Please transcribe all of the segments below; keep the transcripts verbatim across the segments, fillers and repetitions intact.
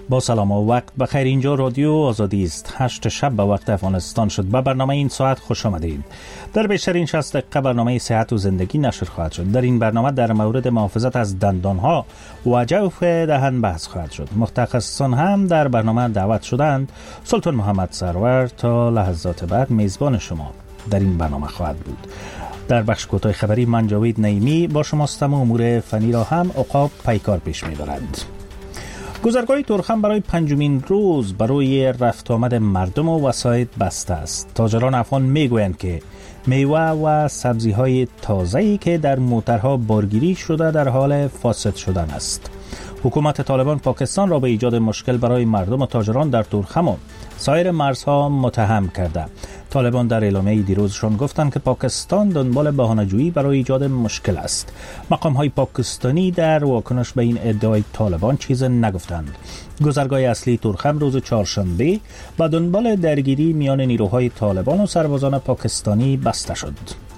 با سلام و وقت بخیر. اینجا رادیو آزادی است. هشت شب به وقت افغانستان شد. به برنامه این ساعت خوش آمدید. در بیشترین شصت دقیقه برنامه صحت و زندگی نشر خواهد شد. در این برنامه در مورد محافظت از دندانها و جوف دهن بحث خواهد شد. متخصصان هم در برنامه دعوت شدند. سلطان محمد سرور تا لحظات بعد میزبان شما در این برنامه خواهد بود. در بخش کوتاه خبری من جاوید نعیمی با شماستم و امور فنی را هم عقاب پیکار پیش می‌برند. گذرگاه تورخم برای پنجمین روز برای رفت آمد مردم و وسایط بسته است. تاجران افغان میگویند که میوه و سبزی‌های تازه‌ای که در موترها بارگیری شده در حال فاسد شدن است. حکومت طالبان پاکستان را به ایجاد مشکل برای مردم و تاجران در تورخم و سایر مرزها متهم کرده. طالبان در اعلامیه دیروزشان گفتند که پاکستان دنبال بهانه‌جویی برای ایجاد مشکل است. مقام‌های پاکستانی در واکنش به این ادعای طالبان چیز نگفتند. گذرگاه اصلی تورخم روز چهارشنبه به دنبال درگیری میان نیروهای طالبان و سربازان پاکستانی بسته شد.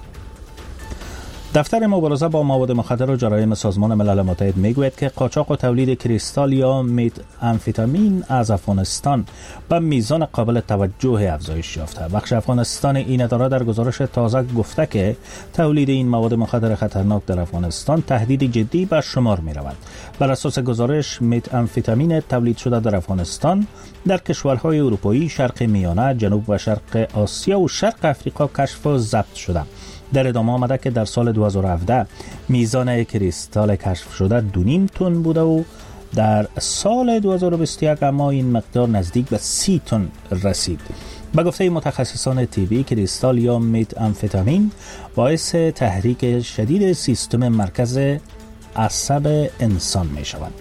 دفتر مبارزه با مواد مخدر و جرایم سازمان ملل متحد میگوید که قاچاق و تولید کریستال یا مت آمفتامین از افغانستان به میزان قابل توجه افزایش یافته. بخش افغانستان این اداره در گزارش تازه گفته که تولید این مواد مخدر خطرناک در افغانستان تهدید جدی به شمار می رود. بر اساس گزارش مت آمفتامین تولید شده در افغانستان در کشورهای اروپایی، شرق میانه، جنوب و شرق آسیا و شرق افریقا کشف و ضبط شده. در ادامه آمده که در سال دو هزار و هفده میزان کریستال کشف شده دو نیم تن بوده و در سال دو هزار و بیست و یک اما این مقدار نزدیک به سی تن رسید. به گفته متخصصان طبی کریستال یا مت آمفتامین باعث تحریک شدید سیستم مرکز عصب انسان می شود.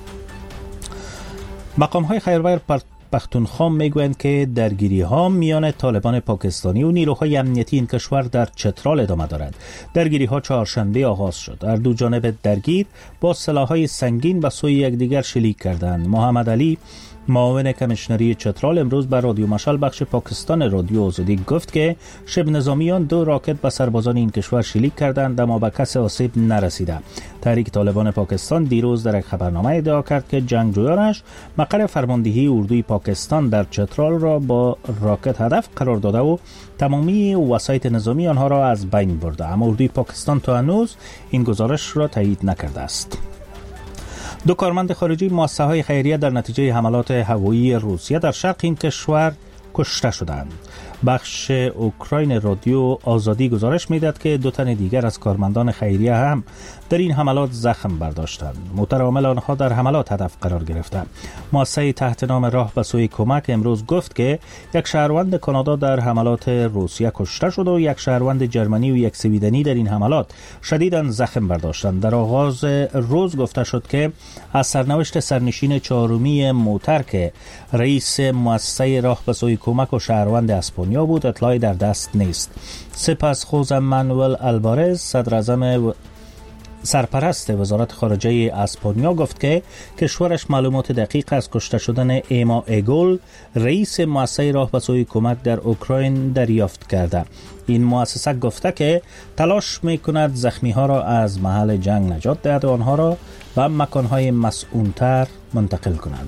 مقام‌های خیربر پختونخوا میگویند که درگیری ها میان طالبان پاکستانی و نیروهای امنیتی این کشور در چترال ادامه دارد. درگیری ها چهارشنبه آغاز شد. هر دو جانب درگیر با سلاح‌های سنگین به سوی یکدیگر شلیک کردند. محمد علی معاون کمیشنری چترال امروز بر رادیو مشال بخش پاکستان رادیو آزادی گفت که شبه نظامیان دو راکت به سربازان این کشور شلیک کردند اما به کسی آسیب نرسیده. تحریک طالبان پاکستان دیروز در یک خبرنامه ادعا کرد که جنگجویانش مقر فرماندهی اردوی پاکستان در چترال را با راکت هدف قرار داده و تمامی وسایط نظامی آنها را از بین برده، اما اردوی پاکستان تا هنوز این گزارش را تایید نکرده است. دو کارمند خارجی مؤسسه‌های خیریه در نتیجه حملات هوایی روسیه در شرق این کشور کشته شدند. بخش اوکراین رادیو آزادی گزارش می‌دهد که دو تن دیگر از کارمندان خیریه هم در این حملات زخم برداشتند. موتر عامل آنها در حملات هدف قرار گرفتند. مؤسسه تحت نام راه به سوی کمک امروز گفت که یک شهروند کانادا در حملات روسیه کشته شد و یک شهروند جرمنی و یک سویدنی در این حملات شدیداً زخم برداشتند. در آغاز روز گفته شد که از سرنوشت سرنشین چهارمی موتر که رئیس مؤسسه راه به سوی کمک و شهروند اسپانیا بود اطلاعی در دست نیست. سپس خوزه مانوئل الوارز صدر اعظم و سرپرست وزارت خارجه اسپانیا گفت که کشورش معلومات دقیق از کشته شدن ایما ایگول رئیس مؤسسه راه به سوی کمک در اوکراین دریافت کرده. این مؤسسه گفته که تلاش میکند زخمی ها را از محل جنگ نجات دهد و آنها را به مکانهای مسئول‌تر منتقل کنند.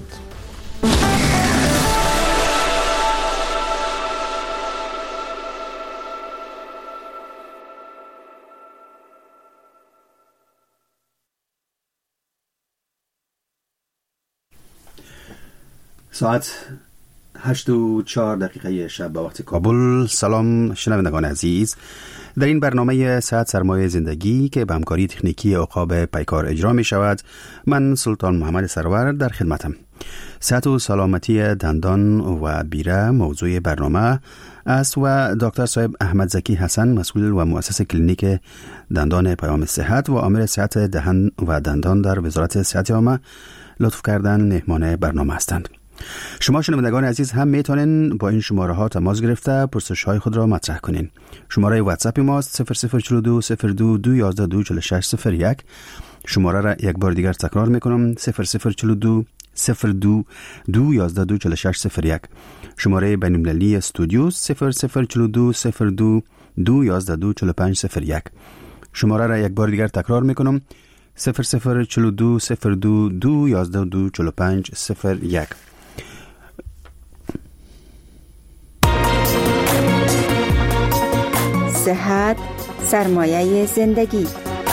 ساعت هشت و چهار دقیقه شب به وقت کابل. سلام شنوندگان عزیز، در این برنامه صحت سرمایه زندگی که به همکاری تکنیکی عقاب پیکار اجرا می شود، من سلطان محمد سرور در خدمتم. صحت و سلامتی دندان و بیره موضوع برنامه است و دکتر صاحب احمد زکی حسن مسئول و مؤسس کلینیک دندان پیام صحت و آمر صحت دهن و دندان در وزارت صحت عامه لطف کردن مهمان برنامه هستند. شما شنوندگان عزیز هم میتونین با این شماره ها تماس گرفته پرسش های خود را مطرح کنین. شماره واتساپ ماست صفر صفر چهل و دو صفر دو دو یازده دو چهل و شش صفر یک. شماره را یک بار دیگر تکرار میکنم صفر صفر چهل و دو صفر دو دو یازده دو چهل و شش صفر یک. شماره بین المللی استودیو صفر صفر چهل و دو صفر دو دو یازده دو چهل و پنج صفر یک. شماره را یک بار دیگر تکرار میکنم صفر صفر چلو دو صفر دو دو یازده دو چلو پنج صفر یک. صحت سرمایه زندگی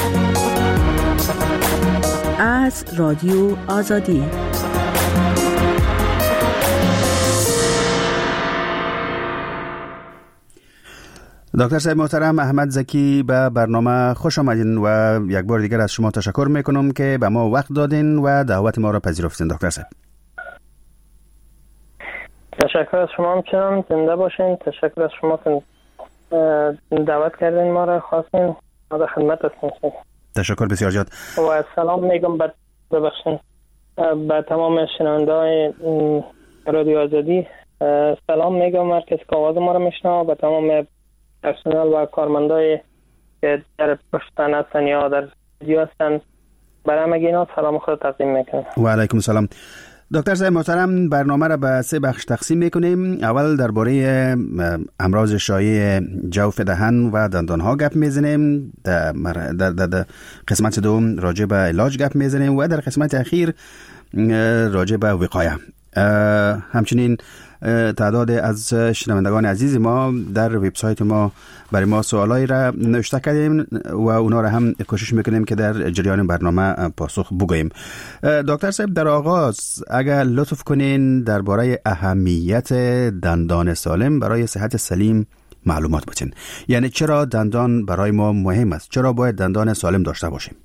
از رادیو آزادی. دکتر صاحب محترم احمد زکی به برنامه خوش آمدین و یک بار دیگر از شما تشکر میکنم که به ما وقت دادین و دعوت ما را پذیرفتین. دکتر صاحب تشکر از شما، همچنان زنده باشین. تشکر از شما که دعوت کردین ما را، خواستین ما در خدمت هستیم. تشکر بسیار زیاد و سلام میگم به ببخشید به تمام شنونده‌های رادیو آزادی. سلام میگم هر کسی که آواز ما را میشنوه، به تمام پرسنل و کارمندای که در پشتن هستن یا در رادیو هستن، برای همه اینا سلام خود تقدیم میکنم. و علیکم السلام. دکتر صاحب محترم برنامه را به سه بخش تقسیم میکنیم. اول درباره امراض شایع جوف دهن و دندان ها گپ میزنیم، در, در, در, در قسمت دوم راجع به علاج گپ میزنیم و در قسمت اخیر راجع به وقایه. همچنین تعداد از شنوندگان عزیز ما در وبسایت ما برای ما سوالایی را نوشته کردیم و اونا را هم کوشش میکنیم که در جریان برنامه پاسخ بگوییم. دکتر صاحب در آغاز اگر لطف کنین درباره اهمیت دندان سالم برای صحت سلیم معلومات بتین. یعنی چرا دندان برای ما مهم است؟ چرا باید دندان سالم داشته باشیم؟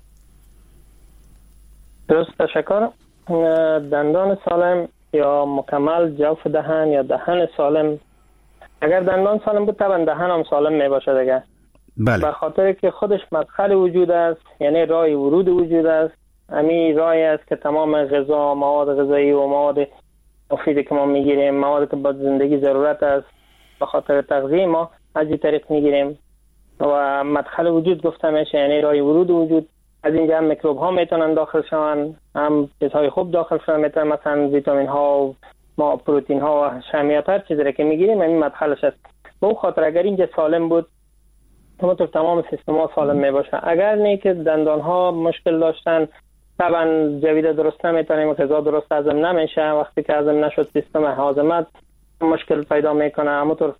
درست، تشکر. دندان سالم یا مکمل جوف دهن یا دهن سالم، اگر دندان سالم بود طبعا دهن هم سالم می باشه دیگه. بله. به خاطر که خودش مدخل وجود است، یعنی راه ورود وجود است. همین راهی است که تمام غذا، مواد غذایی و مواد مفیدی که ما میگیریم، مواد که با زندگی ضرورت است به خاطر تغذیه ما، از این طریق میگیریم و مدخل وجود گفته میشه، یعنی راه ورود وجود. از اینجا هم میکروب ها میتونن داخل شون، هم چیزهای خوب داخل شون میتونن، مثلا ویتامین ها و ما پروتئین ها و شحمیات، هر چیزی که میگیریم این مدخلش است. به اون خاطر اگر اینجا سالم بود همونطور تمام سیستم ها سالم میباشه. اگر نه که دندان ها مشکل داشتن، طبعا جوید درست نمیتونیم، غذا درست هضم نمیشه. وقتی که هضم نشد سیستم هاضمه مشکل پیدا میکنه. همونطور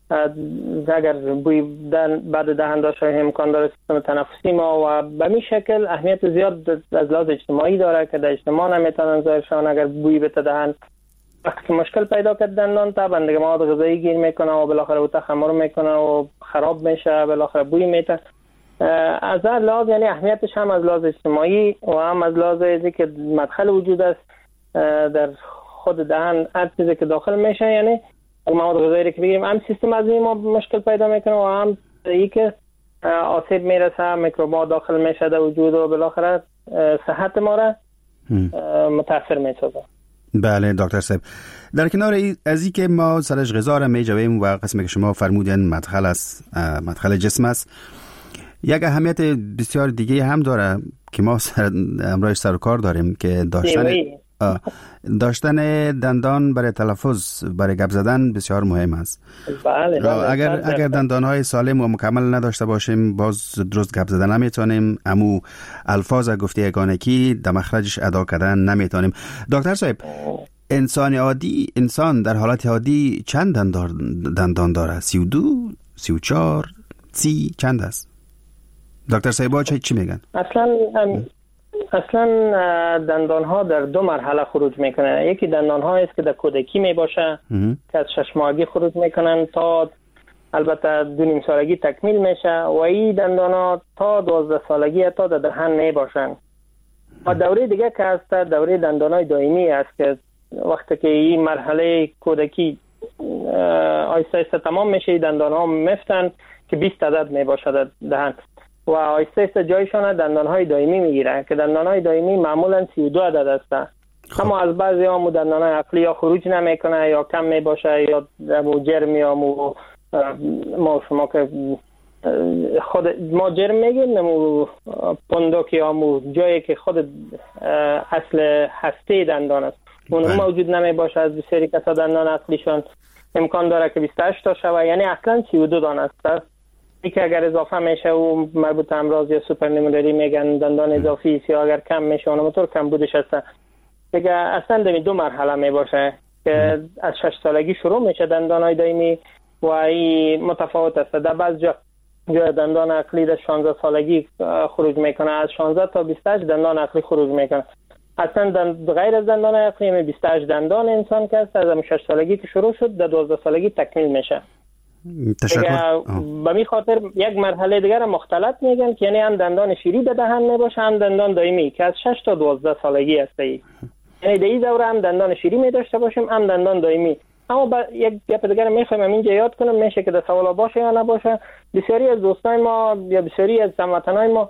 اگر بوی بعد دهن داشته امکان داره سیستم تنفسی ما، و به این شکل اهمیت زیاد از لحاظ اجتماعی داره که در اجتماع نمیتونن ظاهرشان اگر بوی بته دهن. وقتی که مشکل پیدا کرد دندان، طبعا دیگه مواد غذایی گیر میکنه و بالاخره او تخمر میکنه و خراب میشه، بالاخره بوی میته. از هر لحاظ یعنی اهمیتش هم از لحاظ اجتماعی و هم از لحاظ اینکه که مدخل وجود است در خود دهن، هر چیزی که داخل میشه، یعنی مواد غذایی که بگیریم هم سیستم از ما مشکل پیدا میکنه و هم ای که آسیب میرسه، میکروب‌ها داخل میشه در وجود و بالاخره صحت ما را متاثر میسازه. بله دکتر صاحب، در کنار از این که ما سرش غذا را میجویم و قسمی که شما فرمودین مدخل است، مدخل جسم است، یک اهمیت بسیار دیگه هم داره که ما سر امروز سر کار داریم که داشتن داشتن دندان برای تلفظ، برای گپ زدن بسیار مهم است. بله, بله. اگر اگر دندانهای سالم و مکمل نداشته باشیم باز درست گپ زدن نمیتونیم، امو الفاظ گفته یگانگی در مخرجش ادا کردن نمیتونیم. دکتر صاحب، انسان عادی، انسان در حالت عادی چند دندان دندان داره؟ سی و دو، سی و چهار، سی چند است؟ دکتر صاحب چه چی میگن؟ اصلا اصلا دندان ها در دو مرحله خروج میکنن. یکی دندان ها است که در کودکی میباشه که از شش ماهگی خروج میکنن تا البته دو نیم سالگی تکمیل میشه و این دندان ها تا دوازده سالگی تا در دهن میباشن. و دوره دیگه که هست دوره دندان های دائمی است که وقتی که این مرحله کودکی آیسته آیسته تمام میشه دندان ها میفتن که بیست عدد میباشه در دهن و آیسته آیسته جایشان دندان های دائمی میگیره که دندان های دائمی معمولا سی و دو عدد هستن. اما از بعضی ها دندان های عقلی یا خروج نمیکنه یا کم میباشه یا مو جرم یا مو ما شما که خود ما جرم میگیم نمو پندوک یا مو جایی که خود اصل هسته دندان است اون موجود نمیباشه. از بسیاری کسا دندان اصلیشان امکان داره که بیست و هشت تا شوه، یعنی اصلا سی و دو دانه است که اگر اضافه میشه و مربوط به امراض یا سوپرنومرری میگن دندان اضافی است، یا اگر کم میشه اون موتور کم بودش هست دیگه. اصلا در دو مرحله می باشه که از شش سالگی شروع میشه دندانای دائمی و این متفاوت است. در بعض جا جای دندان عقلی در شانزده سالگی خروج میکنه، از شانزده تا بیست و هشت دندان عقلی خروج میکنه. اصلا دند... غیر از دندان عقلی بیست و هشت دندان انسان که است از شش سالگی که شروع شد در دوازده سالگی تکمیل میشه. تشکر. به می خاطر یک مرحله دیگر مختلط میگن که یعنی هم دندان شیری به دهن میباشه هم دندان دائمی که از شش تا دوازده سالگی است. یعنی در این دوره هم دندان شیری می داشته باشیم هم دندان دائمی. اما با یک گپ دیگر میخوایم اینجا یاد کنم، میشه که در سوالا باشه یا نباشه. بسیاری از دوستای ما یا بسیاری از هموطنای ما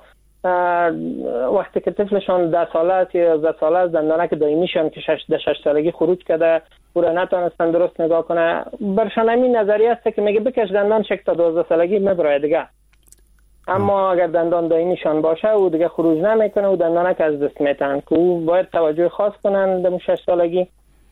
وقتی که طفلشان ده ساله است یا یازده ساله است دندانک دائمیشان که شش ده شش سالگی خروج کرده او را نتونستن درست نگاه کنه، برشان همین نظریه است که میگه بکش دندان شک تا دوازده سالگی میبره دیگه. اما اگر دندان دائمیشان باشه او دیگه خروج نمیکنه و دندانک از دست میتن که او باید توجه خاص کنن در شش سالگی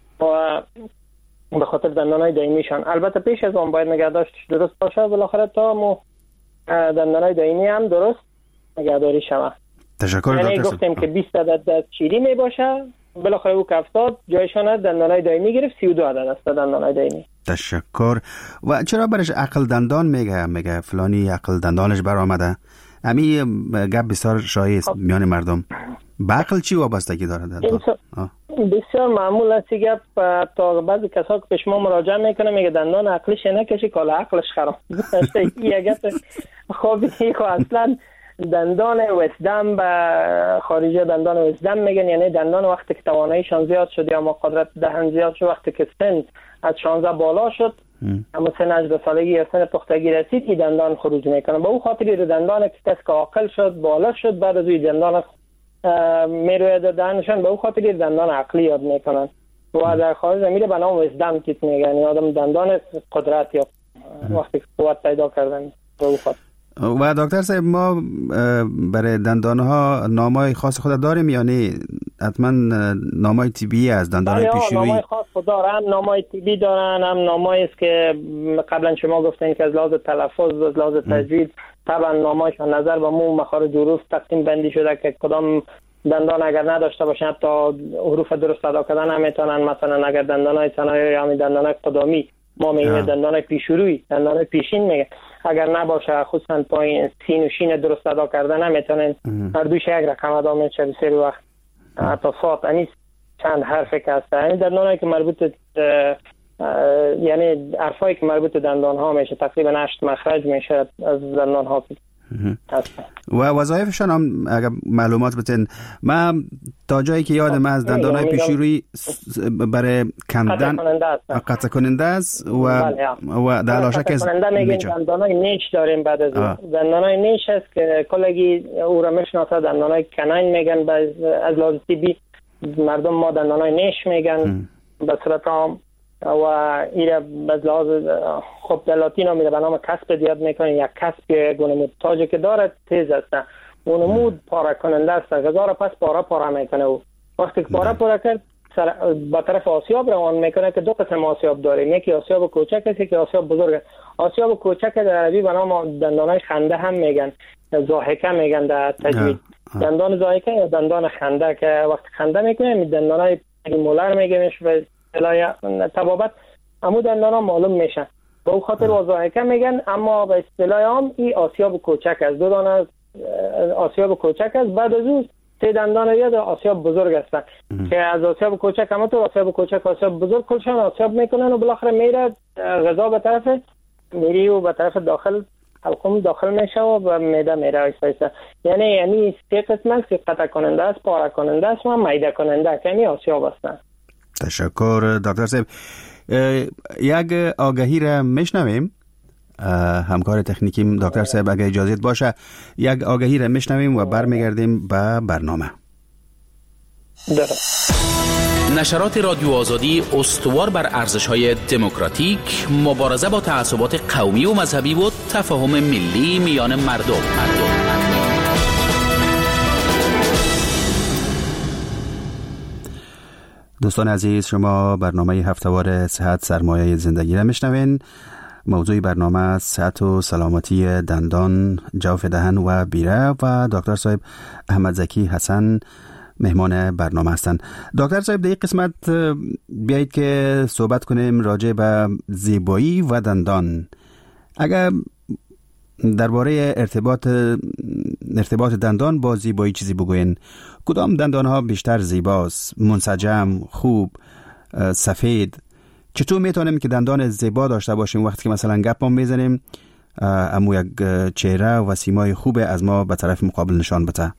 و به خاطر دندانای دائمیشان. البته پیش از اون باید نگهداشتش درست باشه بالاخره تا مو دندانای دائمی هم درست نگهداری شود. تشکر. یعنی گفتیم که بیست عدد دست شیری می باشه بالاخره او که افتاد جایشان دندانای دائمی گرفت سی و دو عدد است دندانای دائمی. تشکر. و چرا برش عقل دندان میگه میگه فلانی عقل دندانش برآمده؟ امی گپ بسیار شایع است میان مردم. به عقل چی وابستگی داره دندان؟ بسیار معمول است گپ. تا بعضی کسا که پیش ما مراجعه میکنه میگه دندان عقلش نکشی کالا عقلش خراب. این گپ خوبی که اصلا دندان وسدم به خارجی دندان وسدم میگن، یعنی دندان وقتی که تواناییشان زیاد شد یا ما قدرت دهن زیاد شد، وقتی که سن از شانزده بالا شد اما سن هجده سالگی یا سن پختگی رسید این دندان خروج میکنه. به او خاطر دندان که کس که عاقل شد بالا شد بعد از این دندان میروی دهنشان به او خاطر دندان عقلی یاد میکنن و در خارج میره به نام وسدم کیت میگن، یعنی آدم دندان قدرت یا وقتی که قوت پیدا کردن به او خاطر. و دکتر صاحب ما برای دندانها نامای خاص خود داریم، یعنی حتما نامای طبی از دندانهای پیشرویی؟ نامای خاص خود دارن، نامای طبی دارن، هم نامایی است که قبلا شما گفتین که از لحاظ تلفظ از لحاظ تجوید طبعا نامایشان نظر به مو مخارج حروف تقسیم بندی شده که کدام دندان اگر نداشته باشن حتی حروف درست ادا کردن نمیتونن. مثلا اگر دندانای ثنایی یا دندانای قدامی ما میگیم دندان پیشروی، دندان پیشین میگه، اگر نباشه خصوصا پایین سین و شین درست ادا کردن نمیتونن. هر دوش یک رقم ادا میشه بسیار وقت تا صاد انیس چند حرفی که هست. این دندانایی که مربوط یعنی حرفایی که مربوط دندان ها میشه تقریبا هشت مخرج میشه از دندان ها و وظایفشان هم اگر معلومات بتین. من تا جایی که یادم از دندانهای پیشرویی برای کندن قطع کننده است و و در لاشک از دندانهای نیش داریم. بعد از دندانهای نیش هست که کلگی او را میشناسه دندانهای کنین میگن، از لحاظ طبی مردم ما دندانهای نیش میگن به صورت عام و ایره از لحاظ خب در لاتین میره به نام کسب یاد میکنن. یک کسب گونه متاجه که داره تیز است، اون مود پاره کننده است، غذا را پس پاره پاره میکنه و وقتی که پاره پاره کرد با طرف آسیاب روان میکنه که دو قسم آسیاب داریم، یکی آسیاب کوچک است یکی آسیاب بزرگ. آسیاب کوچک در عربی به نام دندانای خنده هم میگن، ضاحکه میگن در تجوید. دندان ضاحکه یا دندان خنده که وقتی خنده میکنه دندانای مولر میگنش و اصطلاح طبابت عمود دندانا معلوم میشن به او خاطر ضاحکه میگن. اما به اصطلاح عام این آسیاب کوچک است، دو دانه آسیاب کوچک است. بعد از اون سه دندان یاد آسیاب بزرگ هستن که از آسیاب کوچک هم تو آسیاب کوچک آسیاب بزرگ کلشان آسیاب میکنن و بالاخره میره غذا به طرف میری و به طرف داخل حلقوم داخل میشه و به معده میره آیسته آیسته. یعنی یعنی سه قسم است که قطع کننده است، پاره کننده است و معده کننده که یعنی آسیاب هستن. تشکر دکتر صاحب. یک آگهی را میشنویم، همکار تکنیکی دکتر صاحب اگه اجازه باشه یک آگهی را میشنویم و برمیگردیم به برنامه. درست. نشرات رادیو آزادی استوار بر ارزش‌های دموکراتیک، مبارزه با تعصبات قومی و مذهبی و تفاهم ملی میان مردم. مردم. دوستان عزیز، شما برنامه هفتهوار صحت سرمایه زندگی را میشنوین. موضوع برنامه صحت و سلامتی دندان، جوف دهن و بیره و دکتر صاحب احمد زکی حسن مهمان برنامه هستند. دکتر صاحب در این قسمت بیایید که صحبت کنیم راجع به زیبایی و دندان. اگر درباره ارتباط ارتباط دندان با زیبایی چیزی بگوین، کدام دندان ها بیشتر زیباست؟ منسجم، خوب، سفید؟ چطور میتونیم که دندان زیبا داشته باشیم وقتی که مثلا گپ ما میزنیم امو یک چهره و سیمای خوب از ما به طرف مقابل نشان بده؟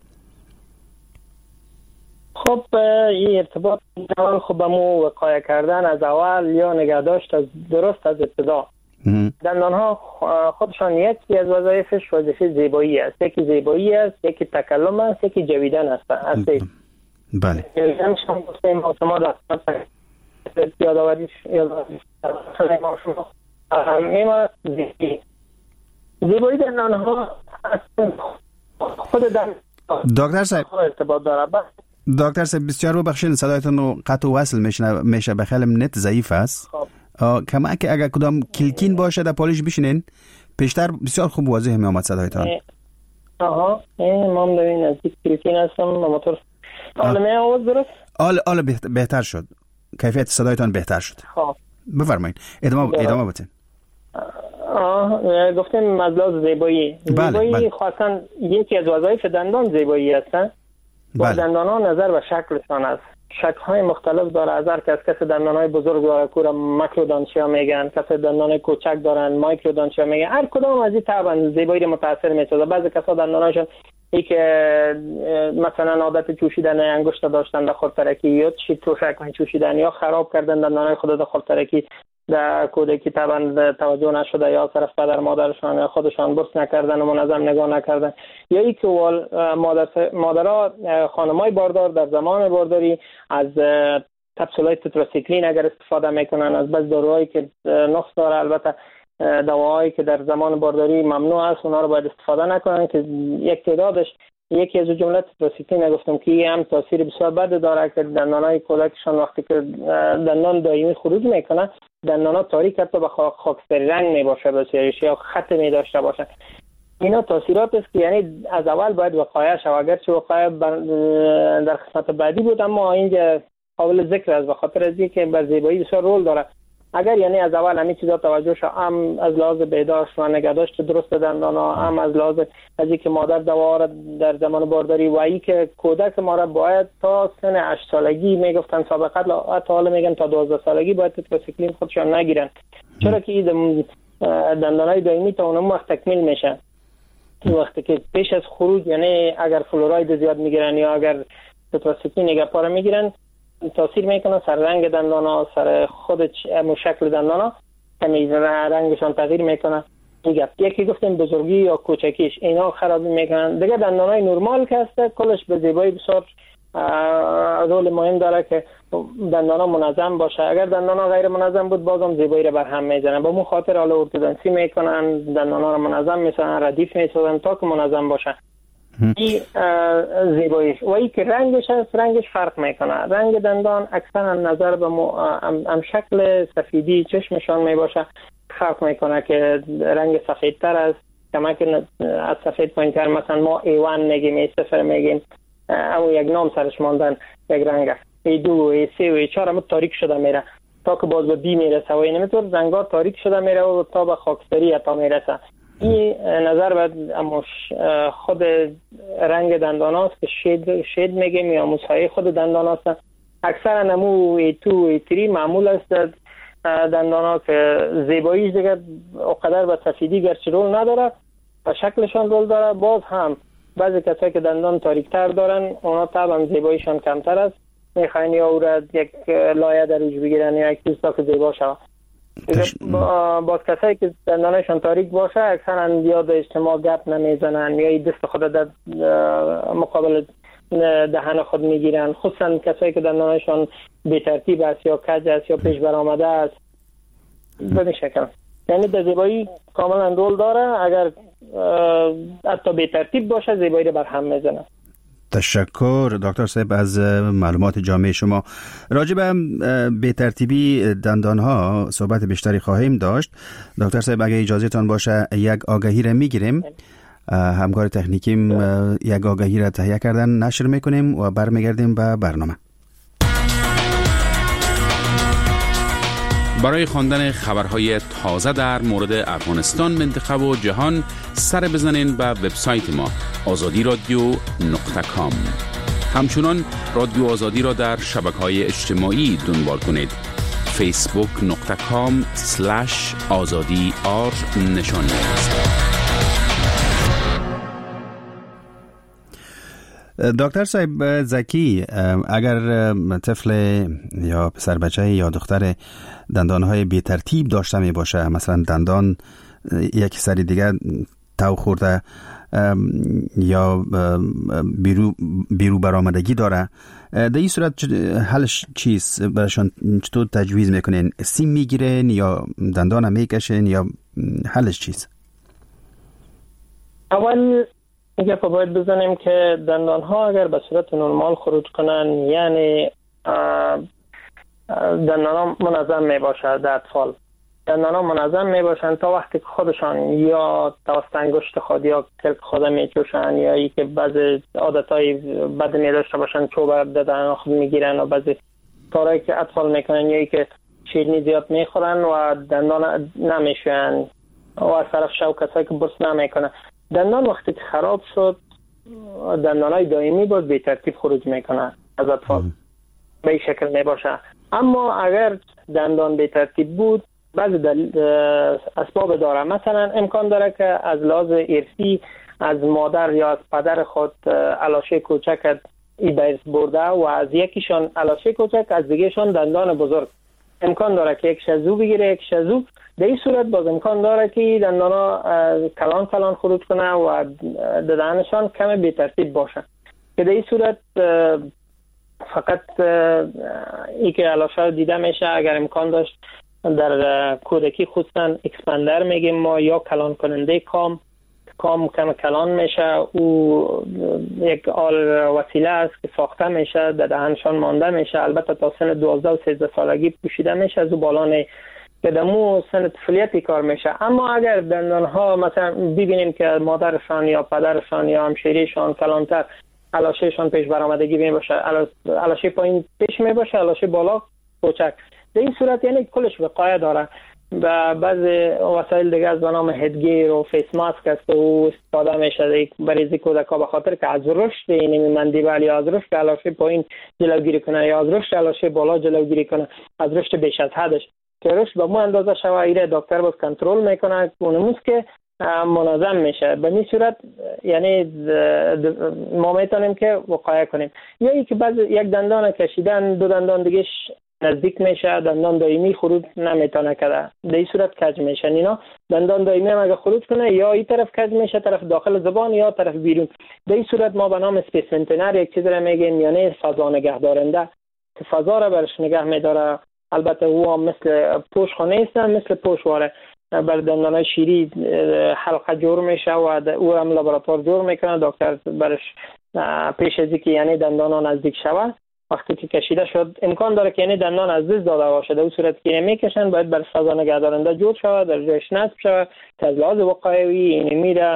خب این ارتباط دندان خب امو وقایع کردن از اول یا نگهداشت از درست از ابتدا. دندان ها خودشان یکی از وظایفش وظیفه زیبایی است. یکی زیبایی است، یکی تکلم است، یکی جویدن است. است. بله. جویدن شما گفتیم ما شما دست یادآوریش یادآوریش ما شما میما زیبایی زیبایی دندان ها خود دندان دکتر صاحب ارتباط داره. دکتر صاحب بسیار ببخشید صدایتون رو قطع و وصل میشه میشه به خیلی نت ضعیف است. خب کما که اگر کدام کلکین باشه در پالیش بشینین پیشتر بسیار خوب واضح می آمد صدایتان. آها این ما هم دوین از کلکین هستم موتور حالا می آواز درست؟ حالا حالا بهتر شد، کیفیت صدایتان بهتر شد. خب بفرمایید ادامه ادامه بدین. آه گفتیم از لحاظ زیبایی. بله، زیبایی بله. خاصا یکی از وظایف دندان زیبایی هستن. با بله. دندان ها نظر و شکلشان است. شکل های مختلف داره. از هر کس کس دندان های بزرگ داره کورا ماکرودانتیا میگن، کس دندان های کوچک دارن مایکرودانتیا میگن. هر کدام از این طبعا زیبایی متاثر میشه. بعضی کسا دنداناشون ای که مثلا عادت چوشیدن انگشت داشتن در خودترکی یا چی توشک چوشیدن یا خراب کردن دندان های خود در خودترکی در کودکی طبعا توجه نشده یا طرف پدر مادرشان یا خودشان برس نکردن و منظم نگاه نکردن یا ای که مادر مادرها خانمای باردار در زمان بارداری از کپسولای تتراسیکلین اگر استفاده میکنن، از بعض داروهایی که نقص داره، البته دواهایی که در زمان بارداری ممنوع است اونها رو باید استفاده نکنن که یک تعدادش یکی از جمله تتراسیکلین گفتم که هم تاثیر بسیار بد داره که دندانای کودکشان وقتی که دندان دائمی خروج میکنه دندانا تاریک حتی به خاکستری رنگ می باشه بسیارش یا خط می داشته باشه. اینا تاثیرات است که یعنی از اول باید وقایع شود. اگرچه وقایع در قسمت بعدی بود اما اینجا قابل ذکر است به خاطر از اینکه بر زیبایی بسیار رول داره. اگر یعنی از اول همین چیزا توجه شد، هم از لحاظ بهداشت و نگهداشت درست دندانا، هم از لحاظ از اینکه مادر دوا را در زمان بارداری و اینکه کودک ما را باید تا سن هشت سالگی میگفتن سابقا حتی حالا میگن تا دوازده سالگی باید تتراسیکلین خودشان نگیرن، چرا که این دندانای دائمی تا اون وقت تکمیل میشه. این وقتی که پیش از خروج یعنی اگر فلوراید زیاد میگیرن یا اگر تتراسیکلین نگهپاره میگیرن تاثیر میکنه سر رنگ دندانا، سر خود شکل دندانا کمی رنگشان تغییر میکنه. دیگه یکی گفتیم بزرگی یا کوچکیش اینا خرابی میکنن. دیگه دندانای نرمال که هست کلش به زیبایی بسیار رول مهم داره که دندانا منظم باشه. اگر دندانا غیر منظم بود بازم زیبایی رو بر هم میزنن. با مو خاطر حالا ارتودنسی میکنن، دندانا رو منظم میسازن، ردیف میسازن تا که منظم باشه. این زیباییش و این که رنگش هست رنگش فرق میکنه. رنگ دندان اکثرا نظر به مو... ام... ام شکل سفیدی چشمشان میباشه فرق میکنه که رنگ سفیدتر است کما که از سفید پایینتر مثلا ما ای وان میگیم ای صفر میگیم اما یک نام سرش ماندن یک رنگ است. ای دو ای سه و ای چهار هم تاریک شده میره تا که باز به بی میرسه و این نمیتور رنگا تاریک شده میره و تا به خاکستری تا میرسه. این نظر باید اما خود رنگ دندان هاست که شید, شید میگیم یا موسهای خود دندان هاست. اکثر نمو ای تو ای تری معمول است دندان ها که زیباییش دیگه اقدر به سفیدی گرچه رول نداره و شکلشان رول داره. باز هم بعضی کسایی که دندان تاریکتر دارن اونا طبعا زیباییشان کمتر است. میخواین یا او را یک لایه در اوج بگیرن یا یک چیز تا که زیبا شود. باز کسایی که دندانشان تاریک باشه اکثرا یا به اجتماع گپ نمیزنن یا دست خود در مقابل دهن خود میگیرن، خصوصا کسایی که دندانشان بی ترتیب است یا کج است یا پیش برآمده است. به این شکل یعنی در زیبایی کاملا رول داره. اگر حتی بی ترتیب باشه زیبایی رو بر هم میزنه. تشکر دکتر صاحب از معلومات جامع شما. راجع به به ترتیبی دندان ها صحبت بیشتری خواهیم داشت. دکتر صاحب اگه اجازه تان باشه یک آگهی را میگیریم، همکار تکنیکیم یک آگهی را تهیه کردن نشر میکنیم و برمیگردیم به برنامه. برای خواندن خبرهای تازه در مورد افغانستان، منطقه و جهان سر بزنین به وبسایت ما آزادی رادیو نقطه کام. همچنان رادیو آزادی را در شبکه‌های اجتماعی دنبال کنید. فیسبوک نقطه کام سلش آزادی آر نشان دهید. دکتر صاحب زکی، اگر طفل یا پسر بچه یا دختر دندانهای بی ترتیب داشته می باشه، مثلا دندان یک سری دیگه تو خورده یا بیرو, بیرو برآمدگی داره، در این صورت حلش چیست؟ برایشان چطور تجویز میکنین؟ سیم میگیرین یا دندان میکشین یا حلش چیست؟ اول اینکه باید بزنیم که دندان ها اگر به صورت نرمال خروج کنن، یعنی دندان ها منظم می باشه در اطفال، دندان ها منظم می باشن تا وقتی که خودشان یا توسط انگشت خود یا کلک خود می چوشن یا ای که بعضی عادت های بد می داشته باشن چوب دندان خود می گیرن و بعضی کارهایی که اطفال میکنن یا ای که شیرینی زیاد می خورن و دندان نمی شوین و از طرف شو کسایی که برس نمی کنن. دندان وقتی که خراب شد، دندان های دائمی باید به ترتیب خروج میکنه از اطفال، به این شکل می باشه. اما اگر دندان به ترتیب بود، بعضی اسباب داره، مثلا امکان داره که از لحاظ ارثی از مادر یا از پدر خود علاشه کوچک ای به ارث برده و از یکیشان علاشه کوچک، از دیگهشان دندان بزرگ. امکان داره که یک شزو بگیره، یک شزو. در این صورت باز امکان داره که دندان ها کلان کلان خروج کنه و دندانشان کم بی ترتیب باشه، که در این صورت فقط ای که علاشه دیده میشه اگر امکان داشت در کودکی خصوصا اکسپاندر میگیم ما یا کلان کننده کام کام کم کلان میشه، او یک آل وسیله است که ساخته میشه در دهنشان مانده میشه، البته تا سن دوازده و سیزده سالگی پوشیده میشه، از او بالان که دمو سن طفولیتی کار میشه. اما اگر دندان ها مثلا ببینیم که مادرشان یا پدرشان یا همشیریشان کلانتر علاشهشان پیش برآمدگی می باشه، علاشه پایین پیش می باشه، علاشه بالا کوچک، در این صورت یعنی کلش وقایه داره. و بعضی وسایل دیگه از به نام هدگیر و فیس ماسک است و استفاده میشه برای کودک‌ها، به خاطر که از رشد این مندیبل یا از رشد علاشه پایین جلوگیری کنه یا از رشد علاشه بالا جلوگیری کنه، از رشد بیش از حدش که رشد به مو اندازه شوه، ایره دکتر باز کنترل میکنه اونموز که منظم میشه. به این صورت یعنی ما میتونیم که وقایه کنیم. یا ای که بعض یک دندان کشیدن، دو دندان دیگه نزدیک میشه، دندان دائمی خروج نمیتونه کرده، در این صورت کج میشه. اینا دندان دائمی هم اگه خروج کنه یا این طرف کج میشه، طرف داخل زبان یا طرف بیرون، در این صورت ما به نام اسپیسمنتنر یک چیز را میگیم، یعنی فضا نگه دارنده که فضا را برش نگه میداره. البته او هم مثل پوش خانه است، مثل پوشواره بر دندان شیری حلقه جور میشه و او هم لابراتوار جور میکنه، دکتر برش پیش از اینکه یعنی دندان نزدیک شود وقتی که کشیده شد امکان داره که یعنی دندان از دست داده باشه، در اون صورت که نمیکشن باید بر فضا نگه دارنده جور شود، در جایش نصب شود که از لحاظ وقایوی این میره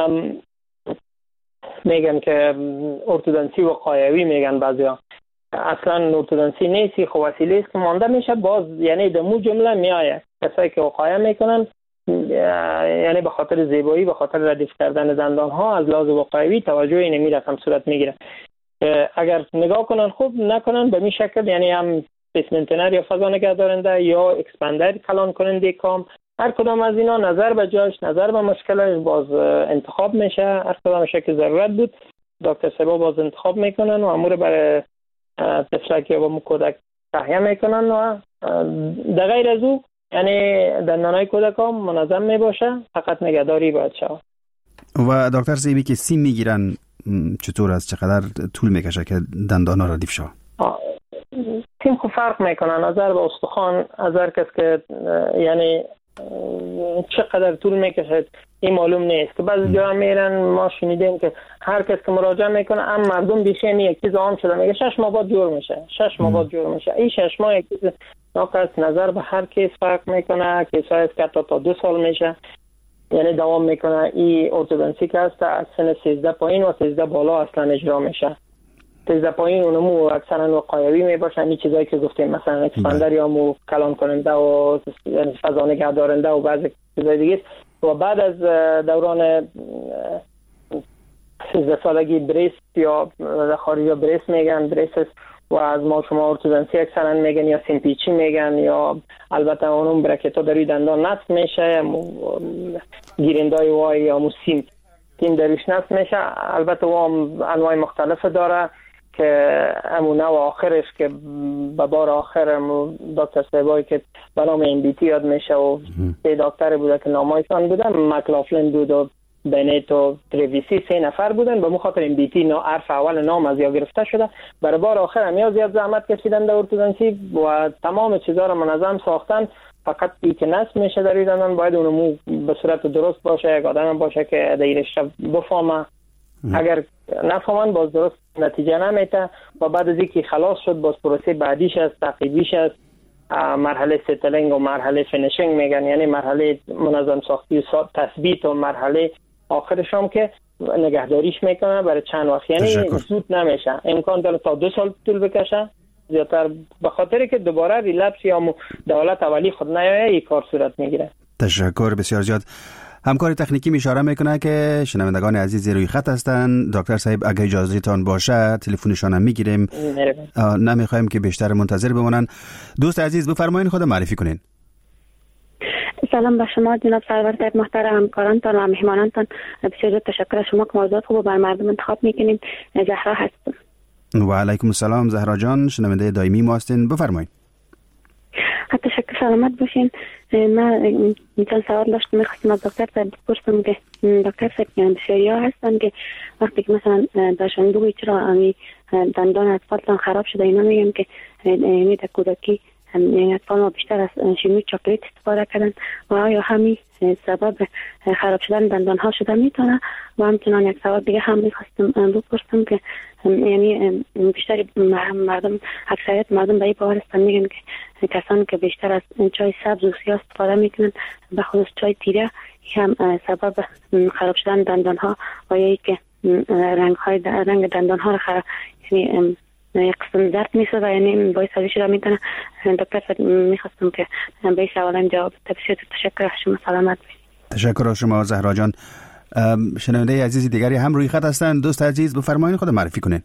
میگن که ارتودنسی وقایوی میگن بعضیا، اصلا ارتودنسی نیستی، خب وسیله است که مانده میشه. باز یعنی دمو جمله میآید کسایی که وقایه میکنن یعنی به خاطر زیبایی، به خاطر ردیف کردن دندان ها از لحاظ وقایوی توجه این میره کم صورت میگیره. اگر نگاه کنن خوب نکنن به این شکل، یعنی هم اسپیسمنتنر یا فضا نگه دارنده یا اکسپاندر کلان کننده کام، هر کدام از اینا نظر به جاش، نظر به مشکلش باز انتخاب میشه. هر کدامش که ضرورت بود دکتر سبا باز انتخاب میکنن و امور برای طفلک یا با کودک تهیه میکنن و در غیر از او یعنی دندانهای کودک ها منظم میباشه، فقط نگهداری باید شود. و دکتر سیبی که سیم میگیرن چطور است؟ چقدر طول میکشه که دندان ها ردیف شود؟ سیم خب فرق میکنن نظر به استخوان، از هر کس که یعنی چقدر طول میکشه این معلوم نیست که بعضی جا میرن ما شنیدیم که هر کس که مراجعه میکنه ام مردم بیشه می یک چیز عام شده میگه شش ماه بعد جور میشه شش ماه بعد جور میشه این شش ماه یک چیز ناقص نظر به هر کیس فرق میکنه کیسایی است که تا تا دو سال میشه یعنی دوام میکنه این ارتودنسی که هست از سن سیزده پایین و سیزده بالا اصلا اجرا میشه سیزده پایین اونمو اکثرا وقایوی میباشن این چیزایی که گفتیم مثلا اکسپاندر یا مو کلان کننده و فضا نگه دارنده و بعضی چیزای دیگه و بعد از دوران سیزده سالگی بریس یا خارجی بریس میگن بریس و از ما شما ارتودنسی اکثرا میگن یا سیمپیچی میگن یا البته اونم برکتا در دندان نصب میشه گیرندای وای یا مو سیم تیم درش نصب میشه البته و انواع مختلف داره که امونه و آخرش که به بار آخر دکتر صاحبایی که به نام ام بی تی یاد میشه و سه دکتر بوده که نامایشان بودن مکلافلین بود و بنیت و تریویسی سه نفر بودن به مخاطر ام بی تی نا حرف اول نام از یا گرفته شده برای بار آخر هم یا زیاد زحمت کشیدن در ارتودنسی و تمام چیزها رو منظم ساختن فقط ای که نصب میشه در ایدان باید اونمو به صورت درست باشه یک آدم باشه که دیرش بفهمه اگر نفهمن باز درست نتیجه نمیته و بعد از اینکه خلاص شد باز پروسه بعدیش است تعقیبیش است مرحله ستلینگ و مرحله فینیشینگ میگن یعنی مرحله منظم ساختی و تثبیت و مرحله آخرش هم که نگهداریش میکنه برای چند وقت یعنی زود نمیشه امکان داره تا دو سال طول بکشه زیادتر به خاطری که دوباره ریلپس یا دولت اولی خود نیایه این کار صورت میگیره. تشکر بسیار زیاد. همکار تکنیکی اشاره میکنه که شنوندگان عزیز روی خط هستند. دکتر صاحب اگه اجازه تان باشه تلفنشان هم میگیریم نمیخوایم که بیشتر منتظر بمونن. دوست عزیز بفرمایید خود معرفی کنین. سلام به شما جناب سرور صاحب محترم همکارانتان و مهمانانتان بسیار تشکر از شما که موضوعات خوب بر مردم انتخاب میکنین. زهرا هستم. و علیکم السلام زهرا جان شنونده دائمی ما هستین بفرمایید. تشکر سلامت باشین. من چند سوال داشتم میخواستم از دکتر صاحب بپرسم که دکتر صاحب بسیاری ها هستن که وقتی که مثلا داشتن بگوی چرا امی دندان اطفالتان خراب شده اینا میگم که یعنی در کودکی یعنی اطفال ما بیشتر از شیمی چاکلیت استفاده کردن و آیا همین سبب خراب شدن دندان ها شده میتونه و همچنان یک سوال دیگه هم میخواستم بپرسم که یعنی بیشتر مردم اکثریت مردم به این باور هستن میگن که کسانی که بیشتر از چای سبز و سیاه استفاده میکنن به خصوص چای تیره هم سبب خراب شدن دندان ها و یا که رنگ های رنگ دندان ها رو خراب یعنی یک قسم زرد میشه و یعنی باعث حالی شده میتونه. دکتر صاحب میخواستم که به این سوالم جواب بسیار تشکر از شما سلامت باشید. تشکر از شما زهرا جان. شنونده عزیز دیگری هم روی خط هستن. دوست عزیز بفرمایید خود معرفی کنین.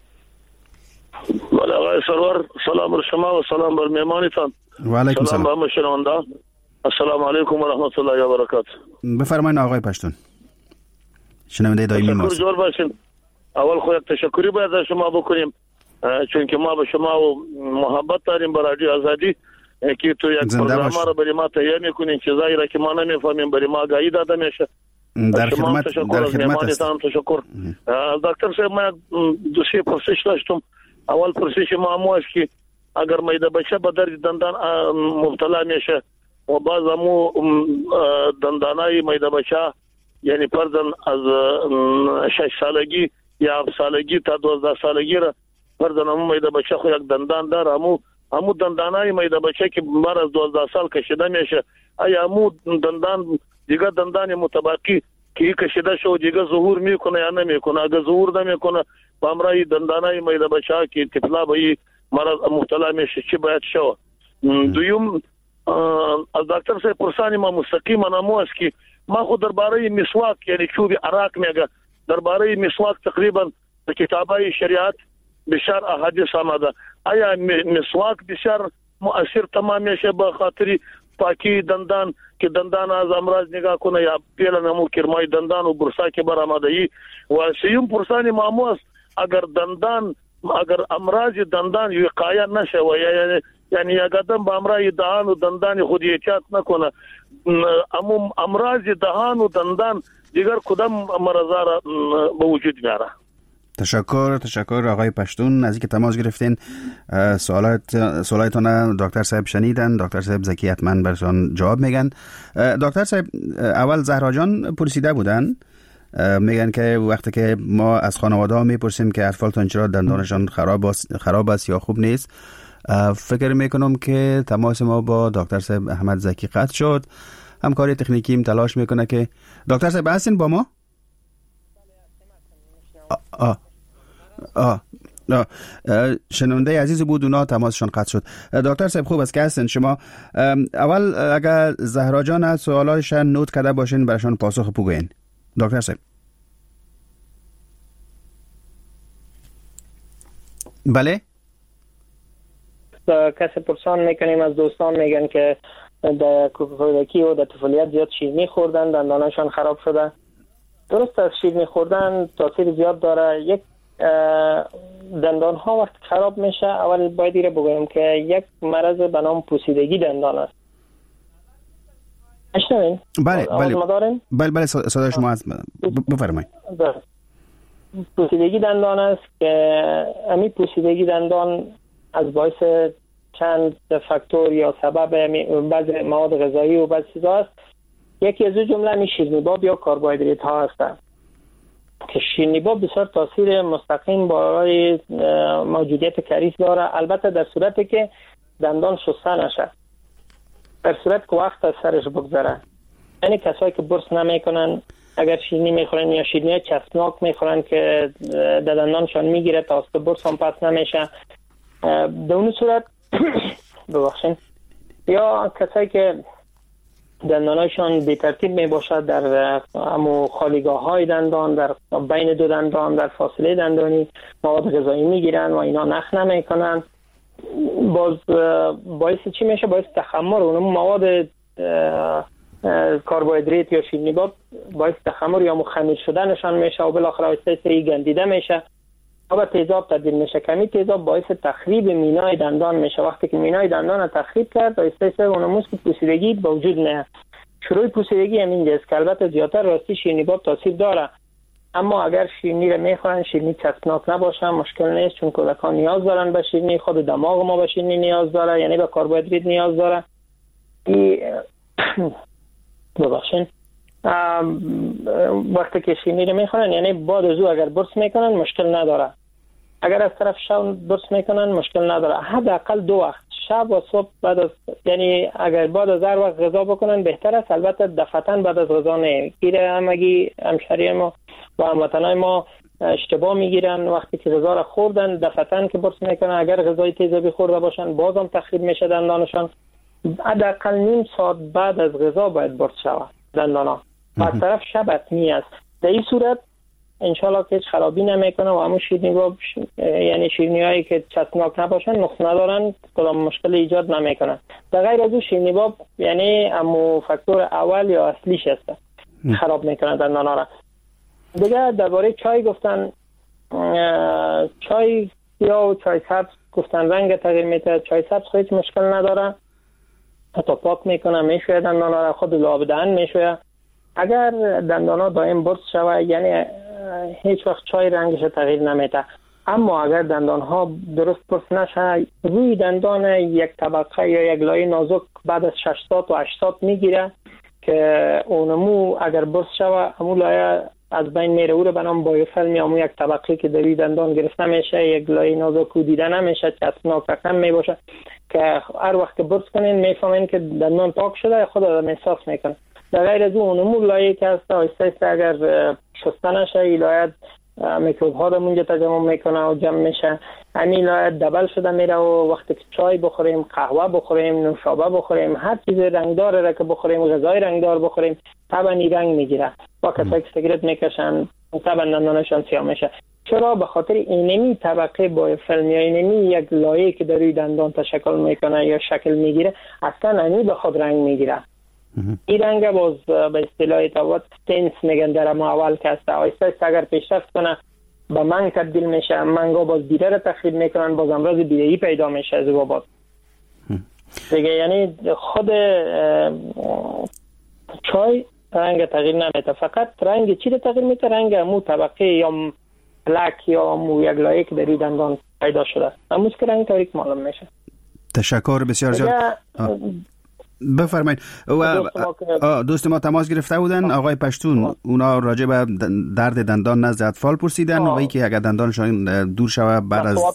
بله آقای سرور سلام بر شما و سلام بر مهمانتان. و علیکم سلام. سلام بر شنونده. السلام علیکم و رحمت الله و برکاته. بفرمایید آقای پشتون شنونده دائمی ما. تشکر جور باشین. اول خو یک تشکری باید از شما بکنیم چون که ما به شما و محبت داریم برای رادیو آزادی که تو یک برنامه رو برای ما تهیه میکنین چیزایی را که ما نمیفهمیم برای ما آگاهی داده میشه. در خدمت در خدمت است. تشکر. دکتر صاحب من دو سه پرسش داشتم. اول پرسش ما مو است که اگر میده بچه به درد دندان مبتلا میشه و بعض مو دندانای میده بچه یعنی پردن از شش سالگی یا هفت سالگی تا دوازده سالگی را پردن همو میده بچه خو یک دندان داره همو همو دندانای میده بچه که بر از دوازده سال کشیده میشه آیا همو دندان دیگه دندان متباقی که کشیده شو دیگه ظهور میکنه یا نمیکنه؟ اگه ظهور نمیکنه با امرای دندانای میده بچه که طفلا به مرض مبتلا میشه چی باید شو؟ دویم از دکتر صاحب پرسانی ما مستقیما نمو است که ما خود درباره مسواک یعنی چوب عراق میگه درباره مسواک تقریبا به کتابای شریعت بسیار احادیث آمده. آیا مسواک بسیار مؤثر تمام میشه به خاطر پاکی دندان که دندان از امراض نگاه کنه یا پیل نمو کرمای دندان و برسا که بر آمده ای و سیوم پرسانی معمو است اگر دندان اگر امراض دندان وقایه نشه و یعنی یعنی یک آدم با امراض دهان و دندان خود احتیاط نکنه امو امراض دهان و دندان دیگر کدام مرضا را به وجود میاره؟ تشکر تشکر آقای پشتون از اینکه تماس گرفتین. سوالات سوالاتون دکتر صاحب شنیدن. دکتر صاحب زکی حتما برشان جواب میگن. دکتر صاحب اول زهرا جان پرسیده بودن، میگن که وقتی که ما از خانواده ها میپرسیم که اطفالتون چرا دندانشان خراب است خراب است یا خوب نیست، فکر میکنم که تماس ما با دکتر صاحب احمد زکی قطع شد. همکاری تکنیکیم تلاش میکنه که دکتر صاحب هستین با ما؟ آه آه آه شنونده عزیز بود، اونا تماسشون قطع شد. دکتر صاحب خوب است که هستین شما. اول اگر زهرا جان سوالایش نوت کرده باشین براشون پاسخ بگوین. دکتر صاحب بله. کسی پرسان میکنیم از دوستان، میگن که در کودکی و در طفولیت زیاد شیرینی خوردن، دندانشان خراب شده. درست است، شیرینی خوردن تاثیر زیاد داره. یک دندان ها وقت خراب میشه، اول باید ایره بگویم که یک مرض به نام پوسیدگی دندان است. اشنوین؟ بله بله بله بله صدای شما هست، بفرمایید. پوسیدگی دندان است که امی پوسیدگی دندان از باعث چند فاکتور یا سبب بعض مواد غذایی و بعض چیزا است. یکی از جمله می شیرینی‌باب یا کربوهیدرات ها هستند که شیرینی‌باب بسیار تاثیر مستقیم برای موجودیت کریس داره، البته در صورتی که دندان شسته نشه، در صورت که وقت از سرش بگذره. یعنی کسایی که برس نمیکنن اگر شیرینی میخورن یا شیرینی چسبناک میخورن که دندانشان میگیره توسط برس هم پس نمیشه، در اون صورت ببخشید. یا کسایی که دندانشان بی ترتیب می باشد در همو خالیگاه های دندان، در بین دو دندان، در فاصله دندانی مواد غذایی میگیرن و اینا نخ نمیکنن، باز باعث چی میشه؟ باعث تخمر اون مواد کربوهیدرات یا شیرینی‌باب باعث تخمر یا خمیر شدنشان میشه و بالاخره آهسته آهسته گندیده میشه و به تیزاب تبدیل میشه. کمی تیزاب باعث تخریب مینای دندان میشه. وقتی که مینای دندان رو تخریب کرد آهسته آهسته اون موست پوسیدگی به وجود میاد. شروع پوسیدگی همین جاست که البته زیادتر راستی شیرینی‌باب تاثیر داره، اما اگر شیرینی رو میخورن شیرینی چسبناک نباشه مشکل نیست، چون کودکان نیاز دارن به شیرینی، خود دماغ ما به شیرینی نیاز داره، یعنی به کربوهیدرات نیاز داره. ببخشید وقتی که شیرینی رو میخورن یعنی بعد از او اگر برس میکنن مشکل نداره، اگر از طرف شب برس میکنن مشکل نداره. حداقل دو وقت، شب و صبح بعد از، یعنی اگر بعد از هر وقت غذا بکنن بهتر است. البته دفعتاً بعد از غذا نه، گیره همگی همشهری ما و هموطنای ما اشتباه میگیرن، وقتی که غذا را خوردن دفعتاً که برس میکنن، اگر غذای تیزابی خورده باشن بازم تخریب میشه دندانشان. حداقل نیم ساعت بعد از غذا باید برس شود دندانا. از طرف شب حتمی است. در این صورت انشالله که هیچ خرابی نمیکنه و همون شیرینی با یعنی شیرینی هایی که چسبناک نباشن نقص ندارن، کدام مشکل ایجاد نمیکنن. در غیر از اون شیرینی باب یعنی همون فاکتور اول یا اصلیش است خراب میکنه دندانا را. دیگه درباره چای گفتن، چای یا و چای سبز گفتن رنگ تغییر میده. چای سبز هیچ مشکل نداره، حتی پاک میکنه، میشویه دندانا را، خود لعاب دهن میشویه. اگر دندانا دائم برس شوه یعنی هیچ وقت چای رنگش تغییر نمیده. اما اگر دندان ها درست برس نشه، روی دندان یک طبقه یا یک لایه نازک بعد از شصت و هشتاد میگیره که اونمو اگر برس شوه همون لایه از بین میره، او رو به نام بایوفیلم یا همون یک طبقه که در روی دندان گرفته میشه، یک لایه نازک و دیده نمیشه، چسبناک کم میباشه که هر وقت که برس کنین میفهمین که دندان پاک شده، خود آدم احساس میکنه. در غیر از اون اونمو لایه که هست آهسته آهسته اگر شسته نشه این لایه میکروب ها در اونجا تجمع میکنه و جمع میشه، همین لایه دبل شده میره و وقتی که چای بخوریم، قهوه بخوریم، نوشابه بخوریم، هر چیز رنگدار را که بخوریم، غذای رنگدار بخوریم، طبعا این رنگ میگیره. با کسایی که سیگرت میکشن طبعا دندانشان سیاه میشه. چرا؟ به خاطر اینمی طبقه بایوفیلم یا اینمی یک لایه که در روی دندان تشکل میکنه یا شکل میگیره اصلا اینی به خود رنگ میگیره. این رنگ باز به اصطلاح تاوت ستینس میگن در ما اول که است، آهسته آهسته اگر پیشرفت کنه به منگ تبدیل میشه، منگا باز دیده را تخریب میکنن، باز امراض دیده‌ای پیدا میشه از او. باز دیگه یعنی خود چای رنگ تغییر نمیده، فقط رنگ چی رو تغییر میده؟ رنگ مو طبقه یا پلاک یا مو یک لایه که در این دندان پیدا شده است. امروز که رنگ تاریک معلوم میشه. تشکر بسیار زیاد. بفرمایید. و دوست ما تماس گرفته بودن آقای پشتون، اونا راجع به درد دندان نزد اطفال پرسیدن و اینکه اگر دندانشان دور شوه بعد از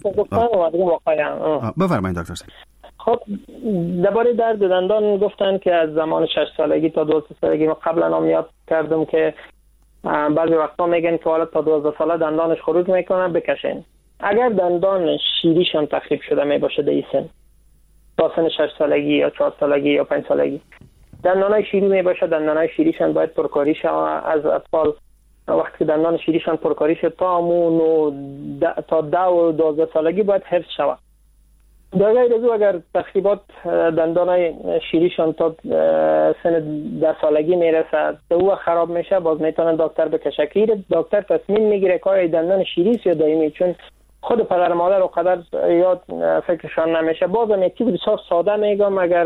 بفرمایید دکتر صاحب. خب درباره درد دندان گفتن که از زمان شش سالگی تا دوازده سالگی. ما قبلا هم یاد کردم که بعضی وقتا میگن که حالا تا دوازده ساله دندانش خروج میکنه بکشین. اگر دندان شیریشان تخریب شده می باشه در این سن، تا سن شش سالگی یا چهار سالگی یا پنج سالگی دندانای شیری می باشه، دندانای شیریشان باید پرکاری شود. از اطفال وقتی دندان شیریشان پرکاری شد تا امون و تا ده و دوازده سالگی باید حفظ شود. در غیر از او اگر تخریبات دندانای شیریشان تا سن ده سالگی میرسه او خراب میشه، باز میتونن دکتر بکشه که دکتر تصمیم میگیره که دندان شیریست یا دائمی، چون خود پدر مادر اونقدر یاد فکرشان نمیشه. بازم یک چیز بسیار ساده میگم، اگر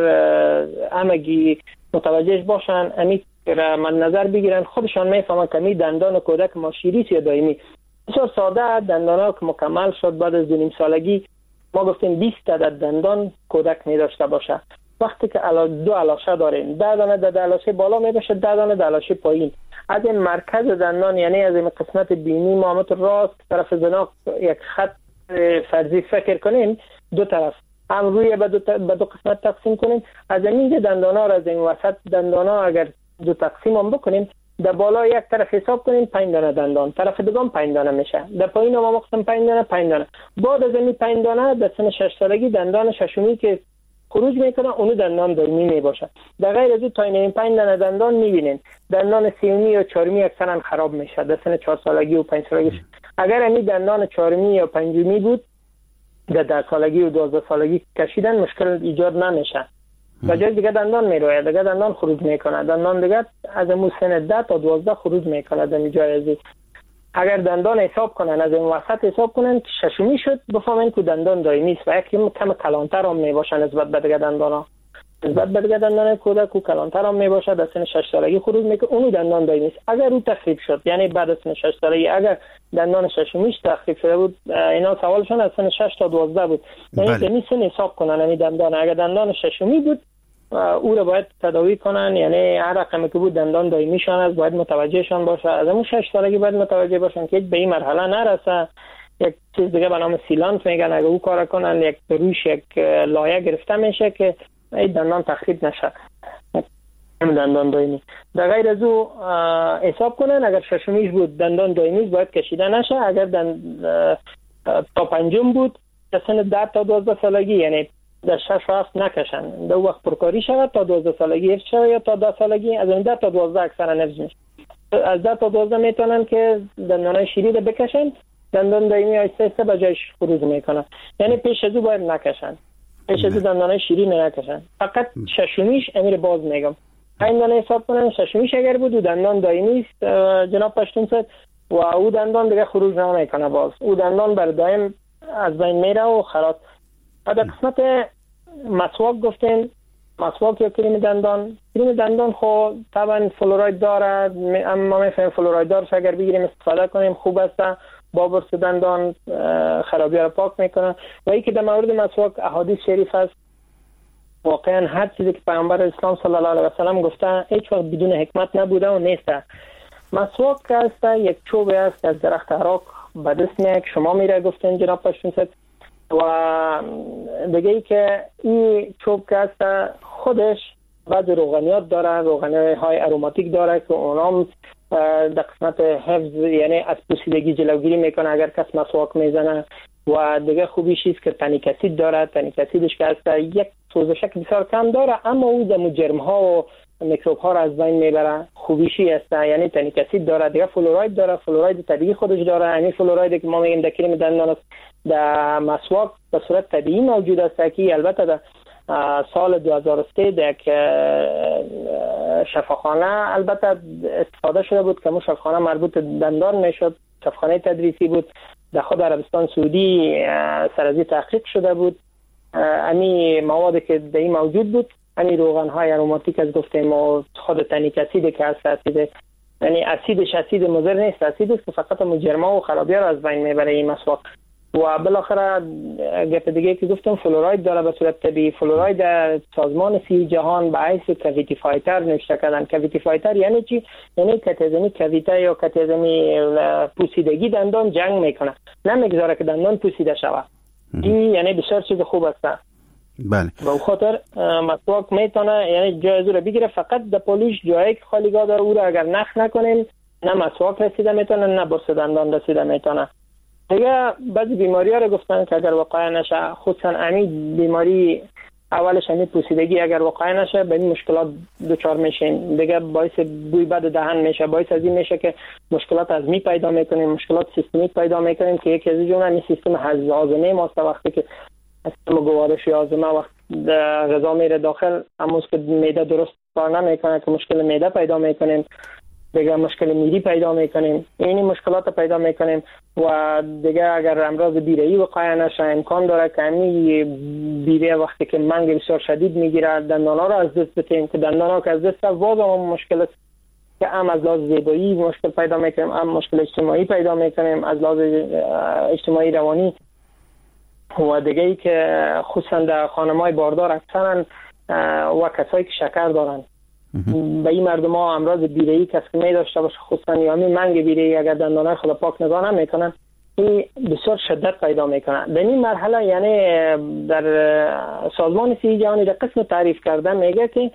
همگی متوجهش باشن امی را مد نظر بگیرن خودشان میفهمن که می دندان کودک ما شیریست یا دائمی. بسیار ساده، دندانا که مکمل شد بعد از دو نیم سالگی ما گفتیم بیست عدد دندان کودک می داشته باشه. وقتی که دو علاشه داریم، ده دانه در علاشه بالا می باشه، ده دانه در علاشه پایین. از این مرکز دندان یعنی از این قسمت بینی ما راست طرف زناق یک خط فرضی فکر کنیم، دو طرف هم روی به دو, به دو قسمت تقسیم کنیم. از این دندانا را از این وسط دندانا اگر دو تقسیم هم بکنیم، در بالا یک طرف حساب کنیم پنج دانه دندان، طرف دیگه پنج دانه میشه، در پایین هم مقسم پنج دانه پنج دانه. بعد از این پنج دانه در سن شش سالگی دندان ششمی که خروج میکنه اونو دندان دائمی میباشه. در غیر از اون تا این پنج دانه دندان میبینین دندان سیومی یا چهارمی اکثرا خراب میشه در سن چهار سالگی و پنج سالگی. اگر این دندان چهارمی یا پنجمی بود در ده سالگی و دوازده سالگی کشیدن مشکل ایجاد نمیشه. و جای دیگه دندان میروه، دیگه دندان خروج میکنه، دندان دیگه از امو سن ده تا دوازده خروج میکنه در جای ازی. اگر دندان حساب کنن از این وسط حساب کنن که ششمی شد بفهمن که دندان دائمی است و یکی کم کلانتر هم میباشن نسبت به دیگه دندانا. نسبت به دیگه دندان کودک و کلانتر هم میباشه در سن شش سالگی خروج میکنه، اونو دندان دائمی است. اگر او تخریب شد یعنی بعد از سن شش سالگی اگر دندان ششمیش تخریب شده بود، اینا سوالشون از سن شش تا دوازده بود، یعنی که سن حساب کنن این دندان اگر دندان ششمی بود او رو باید تداوی کنن، یعنی هر رقمی که بود دندان دائمیشان است باید متوجهشان باشه. از همون شش سالگی باید متوجه باشن که به این مرحله نرسه. یک چیز دیگه به نام سیلانس میگن، اگه او کار کنن یک روش یک لایه گرفته میشه که این دندان تخریب نشه دندان دائمی. در غیر از او حساب کنن اگر ششمیش بود دندان دائمی باید کشیده نشه. اگر دند تا پنجم بود در سن ده تا دوازده سالگی یعنی در شش و هفت نکشن، در وقت پرکاری شود تا دوازده سالگی حفظ شود یا تا ده سالگی. از این ده تا دوازده اکثرا حفظ میشه. از ده تا دوازده میتونن که دندانای شیری رو بکشن، دندان دائمی آیسته آیسته به جایش خروج میکنن. یعنی پیش از او باید نکشن، پیش از او دندانای شیری نکشن. فقط ششمیش امیر باز میگم این دانه حساب کنن ششمیش اگر بود و دندان دائمی است جناب پشتون صاحب و او دندان دیگه خروج نمیکنه، باز او دندان بر دائم از بین میره و خلاص. در قسمت مسواک گفتین، مسواک یا کریم دندان، کریم دندان خب طبعا فلوراید داره، اما میفهمیم فلوراید دارش اگر بگیریم استفاده کنیم خوب است، با برس دندان خرابی را پاک میکنه. و ای که در مورد مسواک احادیث شریف است، واقعا هر چیزی که پیامبر اسلام صلی الله علیه و سلم گفته هیچ وقت بدون حکمت نبوده و نیست. مسواک است یک چوب است از درخت عراق به دست میاد، شما میره گفتین جناب پشتون صاحب. و دیگه ای که این چوب که هست خودش بعض روغنیات داره، روغنیات های اروماتیک داره که اونام در قسمت حفظ یعنی از پوسیدگی جلوگیری میکنه اگر کس مسواک میزنه. و دیگه خوبیش است که تانیک اسید داره، تانیک اسیدش که هست یک سوزشک بسیار کم داره اما او دم جرم ها و میکروب ها را از بین میبره. خوبیشی است یعنی تانیک اسید داره. دیگه فلوراید داره، فلوراید طبیعی خودش داره، یعنی فلوراید که ما میگیم در کریم دندان است در مسواک به صورت طبیعی موجود است که البته در سال دو هزار و سه در یک شفاخانه البته استفاده شده بود که مو شفاخانه مربوط دندان میشد، شفاخانه تدریسی بود در خود عربستان سعودی سرازی تحقیق شده بود. امی مواد که در این موجود بود، امی روغن های اروماتیک از گفتیم و خود تانیک اسید که هست اسید یعنی اسیدش اسید مضر نیست، اسید است که فقط مجرما و خرابی را از بین میبره این مسواک. و بالاخره گپ دیگه که گفتم فلوراید داره به صورت طبیعی. فلوراید در سازمان صحی جهان به حیث کویتی فایتر نوشته کردن. کویتی فایتر یعنی چی؟ یعنی کتیزمی کویته یا کتیزمی پوسیدگی دندان جنگ میکنه، نمیگذاره که دندان پوسیده شود. این یعنی بسیار چیز خوب است. بله. به خاطر مسواک میتونه یعنی جای رو بگیره، فقط در پولیش جایی که خالیگاه داره او رو اگر نخ نکنیم نه مسواک رسیده میتونه نه برس دندان رسیده میتونه. دیگه بعضی بیماری ها رو گفتن که اگر واقعا نشه، خصوصا امی بیماری اولش همین پوسیدگی اگر واقعا نشه به این مشکلات دچار میشین. دیگه باعث بوی بد دهن میشه، باعث از این میشه که مشکلات هضمی پیدا میکنیم، مشکلات سیستمیک پیدا میکنیم که یکی از جمله همین سیستم هاضمه ماست. وقتی که سیستم گوارشی هاضمه وقت غذا میره داخل، امروز که معده درست کار نمیکنه که مشکل معده پیدا میکنیم، دیگه مشکل میری پیدا میکنیم، اینی مشکلات پیدا میکنیم. و دیگه اگر امراض بیره‌ای وقایع نشه، امکان داره که همین بیره وقتی که منگ بسیار شدید میگیره دندانا رو از دست بتیم، که دندانا که از دست باز هم مشکل است که هم از لحاظ زیبایی مشکل پیدا میکنیم، هم مشکل اجتماعی پیدا میکنیم از لحاظ اجتماعی روانی. و دیگه ای که خصوصا در خانم‌های باردار اکثرا و کسایی که شکر دارن، به این مردم ها امراض بیره‌ای کسی که می داشته باشه، خصوصا یامی منگ بیره‌ای اگر دندانه خود پاک نگاه نمیکنن این بسیار شدت پیدا میکنه. در این مرحله یعنی در سازمان صحی جهانی در قسم تعریف کرده میگه که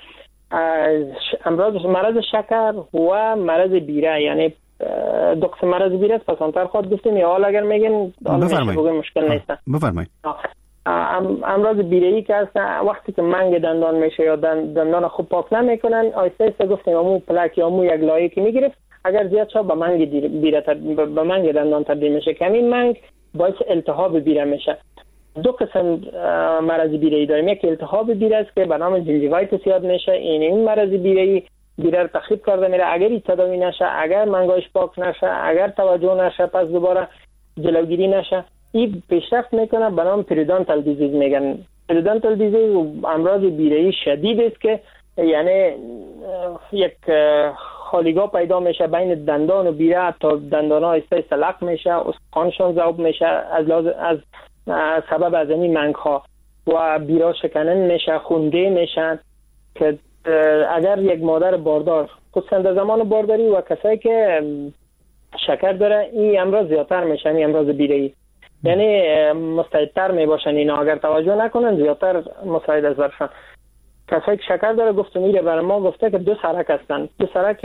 امراض مرض شکر و مرض بیره، یعنی دو قسم مرض بیره است پسانتر خود گفتیم یا حال اگر میگیم مشکل نیست. بفرمایید. امراض بیره‌ای که هست وقتی که منگ دندان میشه یا دندان خوب پاک نمیکنن، آیسته آیسته گفتیم امو پلاک یا امو یک لایه که میگرفت اگر زیاد شد به منگ بیره به منگ دندان تبدیل میشه که همین منگ باعث التهاب بیره میشه. دو قسم مرض بیره‌ای داریم، یک التهاب بیره است که به نام جنجیوایتس یاد میشه. این این مرض بیره‌ای بیره رو تخریب کرده میره، اگر این تداوی نشه، اگر منگاش پاک نشه، اگر توجه نشه، پس دوباره جلوگیری نشه، این پیشرفت میکنه به نام پریودونتال دیزیز میگن. پریودونتال دیزیز امراض بیره‌ای شدید است که یعنی یک خالیگاه پیدا میشه بین دندان و بیره تا دندان‌ها ایسته سلق میشه، استخوانشون ذوب میشه از از سبب از این منگ‌ها و بیرا شکنن میشه، خونده میشن که اگر یک مادر باردار خصوصا در زمان بارداری و کسایی که شکر داره این امراض زیادتر میشن، این امراض بیره‌ای یعنی مستعدتر می باشن، اینا اگر توجه نکنن زیادتر مستعد از برشن. کسایی که شکر داره گفتم میره برای ما گفته که دو سرک هستن، دو سرک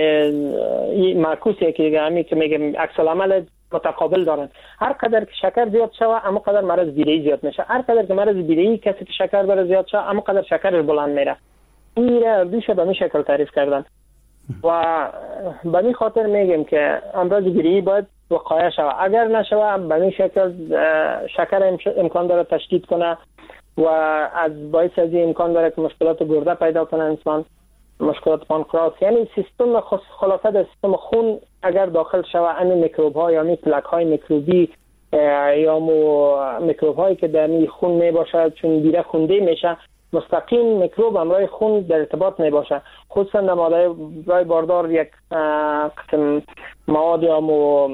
معکوسیه که همی که میگه عکس العمل متقابل دارن. هر قدر که شکر زیاد شوه اما قدر مرض بیره‌ای زیاد میشه، هر قدر که مرض بیره‌ای کسی که شکر داره زیاد شوه اما قدر شکرش بلند میره. این میره دوشه به این شکل تعریف کردن و به این خاطر میگیم که امراض بیره‌ای باید وقایع شود. اگر نشوه به این شکل شکر امکان داره تشدید کنه و از باعث از این امکان داره که مشکلات گرده پیدا کنه انسان، مشکلات پانکراس، یعنی سیستم خلاصه در سیستم خون اگر داخل شوه این میکروب ها یا می پلک های میکروبی یا مو میکروب هایی که در می خون می باشه چون بیره خونده میشه مستقیم میکروب همراه خون در ارتباط می باشه. خصوصا در مادرای باردار یک قسم مواد یا مو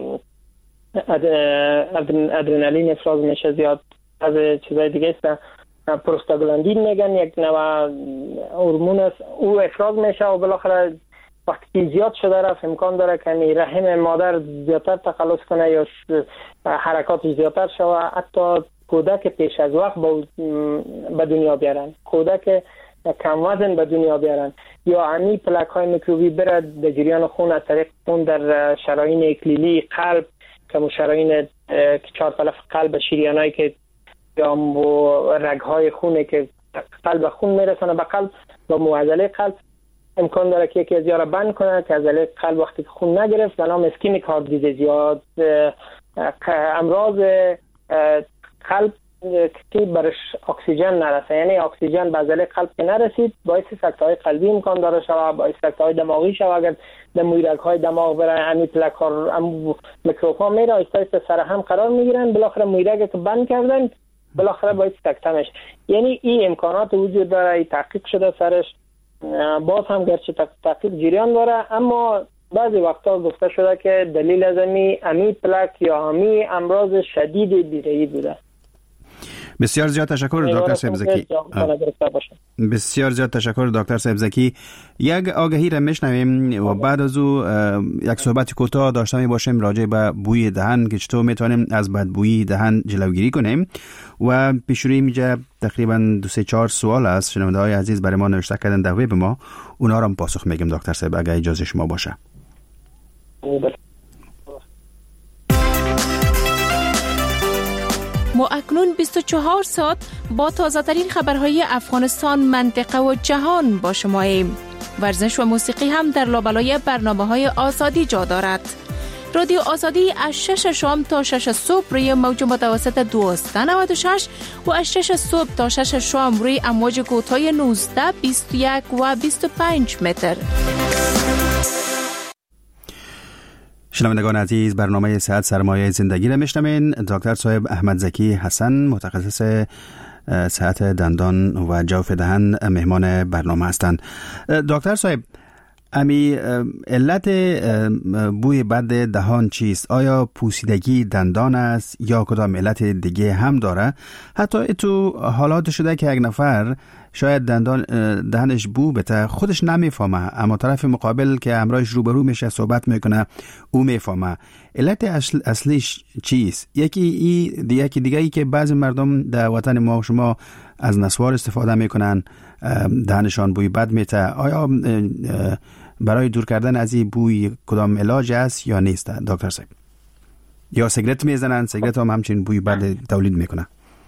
ادرنالین افراز میشه زیاد، از چیزای دیگه است پروستاگلاندین میگن، یک نوع هورمون است، او افراز میشه و بالاخره وقتی زیاد شده رفت امکان داره که رحم مادر زیادتر تقلص کنه یا حرکات زیادتر شوه، حتی کودک پیش از وقت به دنیا بیارن، کودک کم وزن به دنیا بیارن یا همی پلک های میکروبی بره در جریان خون از طریق خون در شرايين اکلیلی قلب که شرايين چهار پلف قلب شریانایی که یا رگ های خونه که قلب خون میرسونه به قلب با معضله قلب امکان داره که یکی از یارا بند کنه که عضله قلب وقتی که خون نگرفت به نام اسکیمیک هارت دیزیز یا امراض قلب که برش اکسیژن نرسه، یعنی اکسیژن به عضله قلب که نرسید باعث سکته‌های قلبی امکان داره شود، باعث سکته‌های دماغی شود. اگر در مویرگ‌های دماغ بره امی پلک‌ها ام میکروب‌ها میره آهسته آهسته سر هم قرار میگیرن، بالاخره مویرگ که بند کردن بالاخره باعث سکته میشه. یعنی این امکانات وجود داره، تحقیق شده سرش، باز هم گرچه تحقیق جریان داره اما بعضی وقتا گفته شده که دلیل از امی امی پلک یا امی امراض شدید بیره‌ای بوده. بسیار زیاد تشکر دکتر صاحبزکی. بسیار زیاد تشکر دکتر صاحبزکی. یک آگهی را میشنویم و بعد از او یک صحبت کوتاه داشته می باشیم راجع به بوی دهن که چطور میتونیم از بدبویی دهن جلوگیری کنیم و پیشروی اینجا تقریبا دو سه چهار سوال است شنونده های عزیز برای ما نوشته کردن در وب ما، اونا را پاسخ میگیم دکتر صاحب اگه اجازه شما باشه. ما اکنون بیست و چهار ساعت با تازه ترین خبرهای افغانستان، منطقه و جهان با شماییم. ورزش و موسیقی هم در لابلای برنامه‌های آزادی جا دارد. رادیو آزادی از شش شام تا شش صبح روی موج متوسط دویست و نود و شش و از شش صبح تا شش شام روی امواج کوتاه نوزده، بیست و یک و بیست و پنج متر. شنوندگان عزیز، برنامه صحت سرمایه زندگی را میشنوین. دکتر صاحب احمدزکی حسن، متخصص صحت دندان و جوف دهن، مهمان برنامه هستند. دکتر صاحب، امی علت بوی بد دهان چیست؟ آیا پوسیدگی دندان است یا کدام علت دیگه هم داره؟ حتی تو حالات شده که یک نفر شاید دندان دهنش بو بته خودش نمیفهمه، اما طرف مقابل که همراهش روبرو میشه صحبت میکنه او میفهمه. علت اصل اصلیش چیست؟ یکی ای دیگه یکی دیگه ای که بعضی مردم در وطن ما و شما از نسوار استفاده میکنن، دهنشان بوی بد میته. آیا برای دور کردن از این بوی کدام علاج است یا نیست دکتر صاحب؟ یا سیگرت میزنن، سیگرت هم همچین بوی بد تولید میکنه؟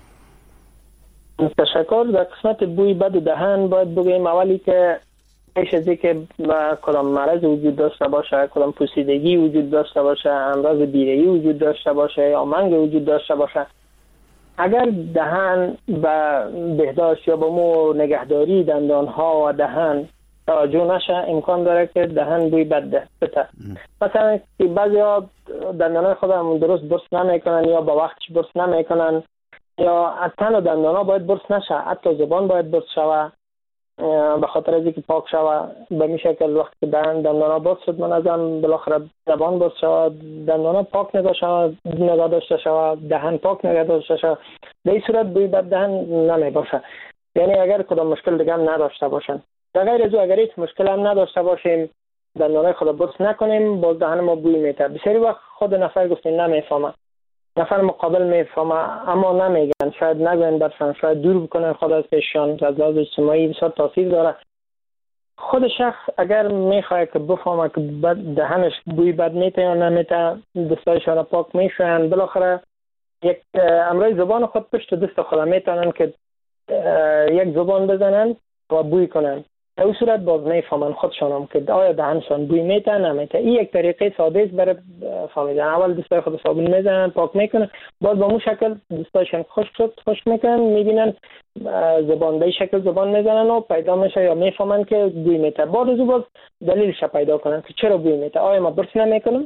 تشکر. در قسمت بوی بد دهن باید بگویم اولی که پیش از اینکه کدام مرض وجود داشته باشه، کدام پوسیدگی وجود داشته باشه، امراض بیره‌ای وجود داشته باشه یا منگ وجود داشته باشه، اگر دهن به بهداشت یا به مو نگهداری دندان ها و دهن توجه نشه، امکان داره که دهن بوی بد بده. مثلا بعضی ها دندان های خود هم درست برس نمیکنن یا با وقتش برس نمیکنن یا تن و دندان ها باید برس نشه، حتی زبان باید برس شوه به خاطر از اینکه پاک شوه. به می شکل وقتی که دهن دندان ها برس شد من ازم بالاخره زبان برس شوه، دندان ها پاک نگاه شوه، نگاه داشته شوه، دهن پاک نگاه داشته شوه، به این صورت بوی بد دهن نمی باشه. یعنی اگر کدام مشکل دیگه هم نداشته باشن، در غیر از او اگر هیچ مشکل هم نداشته باشیم، دندانای خود برس نکنیم، باز دهن ما بوی میته. بسیاری وقت خود نفر گفتیم نمیفهمه، نفر مقابل میفهمه اما نمیگن، شاید نگوین برسن، شاید دور بکنن خود از پیششان، از لحاظ اجتماعی بسیار تاثیر داره. خود شخص اگر میخواد که بفهمه که دهنش بوی بد میته یا نمیته، دستایشان را پاک میشوین، بالاخره یک امروی زبان خود پشت دست خود میتونن که یک زبان بزنن و بوی کنن. در اون صورت باز میفهمن خودشان هم که آیا دهنشان بوی میته نمیته. این یک طریقه ساده است برای فهمیدن. اول دستای خود صابون میزنن، پاک میکنن، باز با اون شکل دستایشان خشک شد خشک میکنن، میبینن زبان به شکل زبان میزنن و پیدا میشه یا میفهمن که بوی میته. بعد از اون باز دلیلش پیدا کنن که چرا بوی میته. آیا ما برس نمیکنم؟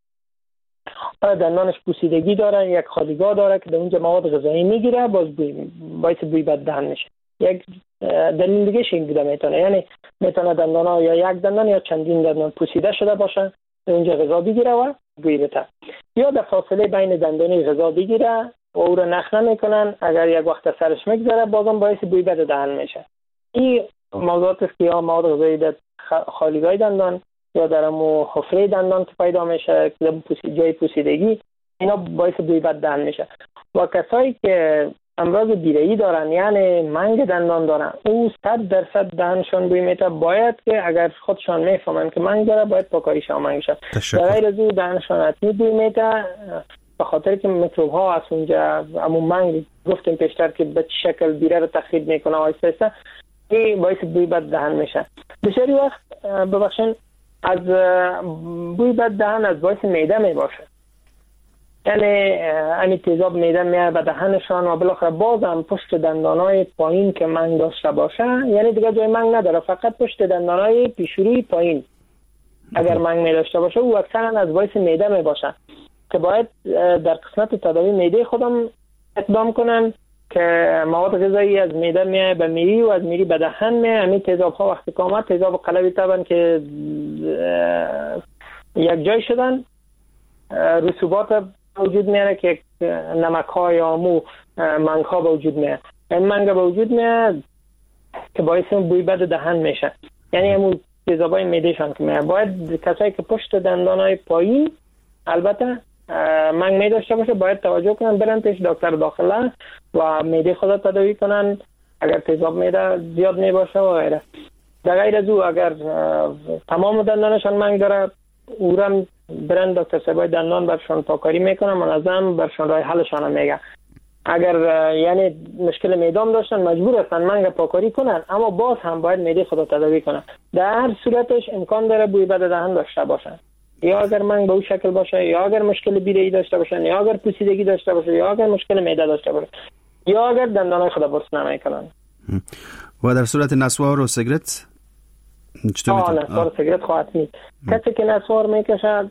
آیا دندانش پوسیدگی داره، یک خالیگاه داره که در اونجا مواد غذایی میگیره، باز بوی باعث بوی بد دهن میشه. یک دلیل دیگه این بوده میتونه، یعنی میتونه دندان ها یا یک دندان یا چندین دندان پوسیده شده باشه، اونجا غذا بگیره و بوی بده، یا در فاصله بین دندانی غذا بگیره و او رو نخ نمیکنن، اگر یک وقت سرش میگذره بازم باعث بوی بد دهن میشه. این موضوعات است که یا مواد غذایی در خالیگاه دندان یا در مو حفره دندان که پیدا میشه، جای پوسیدگی، اینا باعث بوی بد دهن میشه. و کسایی که امراض بیره‌ای دارن، یعنی منگ دندان دارن، او صد درصد دهنشان بوی میته. باید که اگر خودشان میفهمن که منگ داره باید پاکاریشان منگ شه. در غیر از او دهنشان حتمی بوی میته، به خاطر که میکروب ها از اونجا همون منگ گفتیم پیشتر که به چه شکل بیره رو تخریب میکنه آهسته آهسته، این باعث بوی بد دهن میشه. بسیاری وقت ببخشین از بوی بد دهن از باعث معده میباشه، یعنی امی تیزاب میده میاد به دهنشان و بالاخره بازم پشت دندانای پایین که منگ داشته باشه، یعنی دیگه جای منگ نداره، فقط پشت دندانای پیشروی پایین اگر منگ می داشته باشه او اکثرا از باعث میده می باشه که باید در قسمت تداوی میده خودم اقدام کنن که مواد غذایی از میده میاد به میری و از میری به دهن میاد. امی تیزاب ها وقتی که آمد تیزاب قلبی طبعا که یک جای شدن، رسوبات وجود میاره که نمک ها یا مو منگ ها به وجود میاره. این منگ به وجود میاره که باعث بوی بد دهن میشه، یعنی همون تیزابای میدهشان که میاره. باید کسایی که پشت دندان های پایی البته منگ می داشته باشه باید توجه کنن، برن پیش دکتر داخله و میده خود تداوی کنن اگر تیزاب میده زیاد می باشه و غیره. در غیر از او اگر تمام دندانشان منگ داره اورم برن دکتر صاحبای دندان برشان پاکاری میکنن، منظم برشان راه حلشان میگه. اگر یعنی مشکل میدام داشتن مجبور هستن منگ پاکاری کنن، اما باز هم باید میده خود تداوی کنن. در هر صورتش امکان داره بوی بد دهن داشته باشن، یا اگر منگ به اون شکل باشه، یا اگر مشکل بیره‌ای داشته باشن، یا اگر پوسیدگی داشته باشه، یا اگر مشکل معده داشته باشه، یا اگر دندانای خود برس نمیکنن. و در صورت نسوار و سیگرت چطور میتونه؟ نسوار و سیگرت خواهد مید. کسی که نسوار میکشد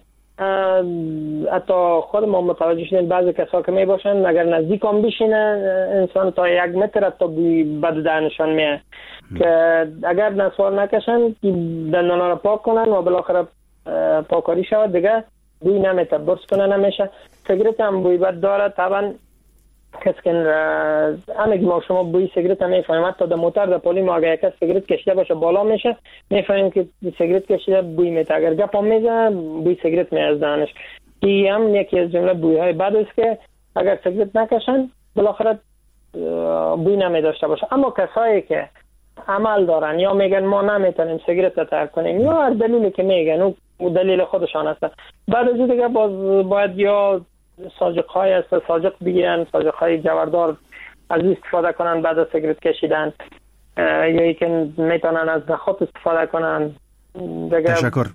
حتی خود ما متوجه شدیم بعضی کسا که می باشن اگر نزدیک هم بشینه انسان تا یک متر تا بوی بد دهنشان میه که اگر نسوار نکشن دندانا رو پاک کنن و بالاخره پاکاری شود دیگه بوی نمیته، برس کنه نمیشه. سیگرت هم بوی بد داره طبعا. کسی که همگی ما شما بوی سیگرت هم میفهمیم، حتی در موتر در پلی ما اگر یک سیگرت کشیده باشه بالا میشه میفهمیم که سیگرت کشیده بوی میته. اگر گپ هم میزنه بوی سیگرت می از دهنش. این هم یکی از جمله بوی های بد است که اگر سیگرت نکشن بالاخره بوی نمی داشته باشه. اما کسایی که عمل دارن یا میگن ما نمیتونیم سیگرت رو ترک کنیم یا هر دلیلی که میگن اون دلیل خودشان هست، بعد از دیگه باز باید یا ساجق های است ساجق بگیرن، ساجق های جوردار از استفاده کنن بعد از سیگرت کشیدن، یا ای که میتونن از نخود استفاده کنن. تشکر.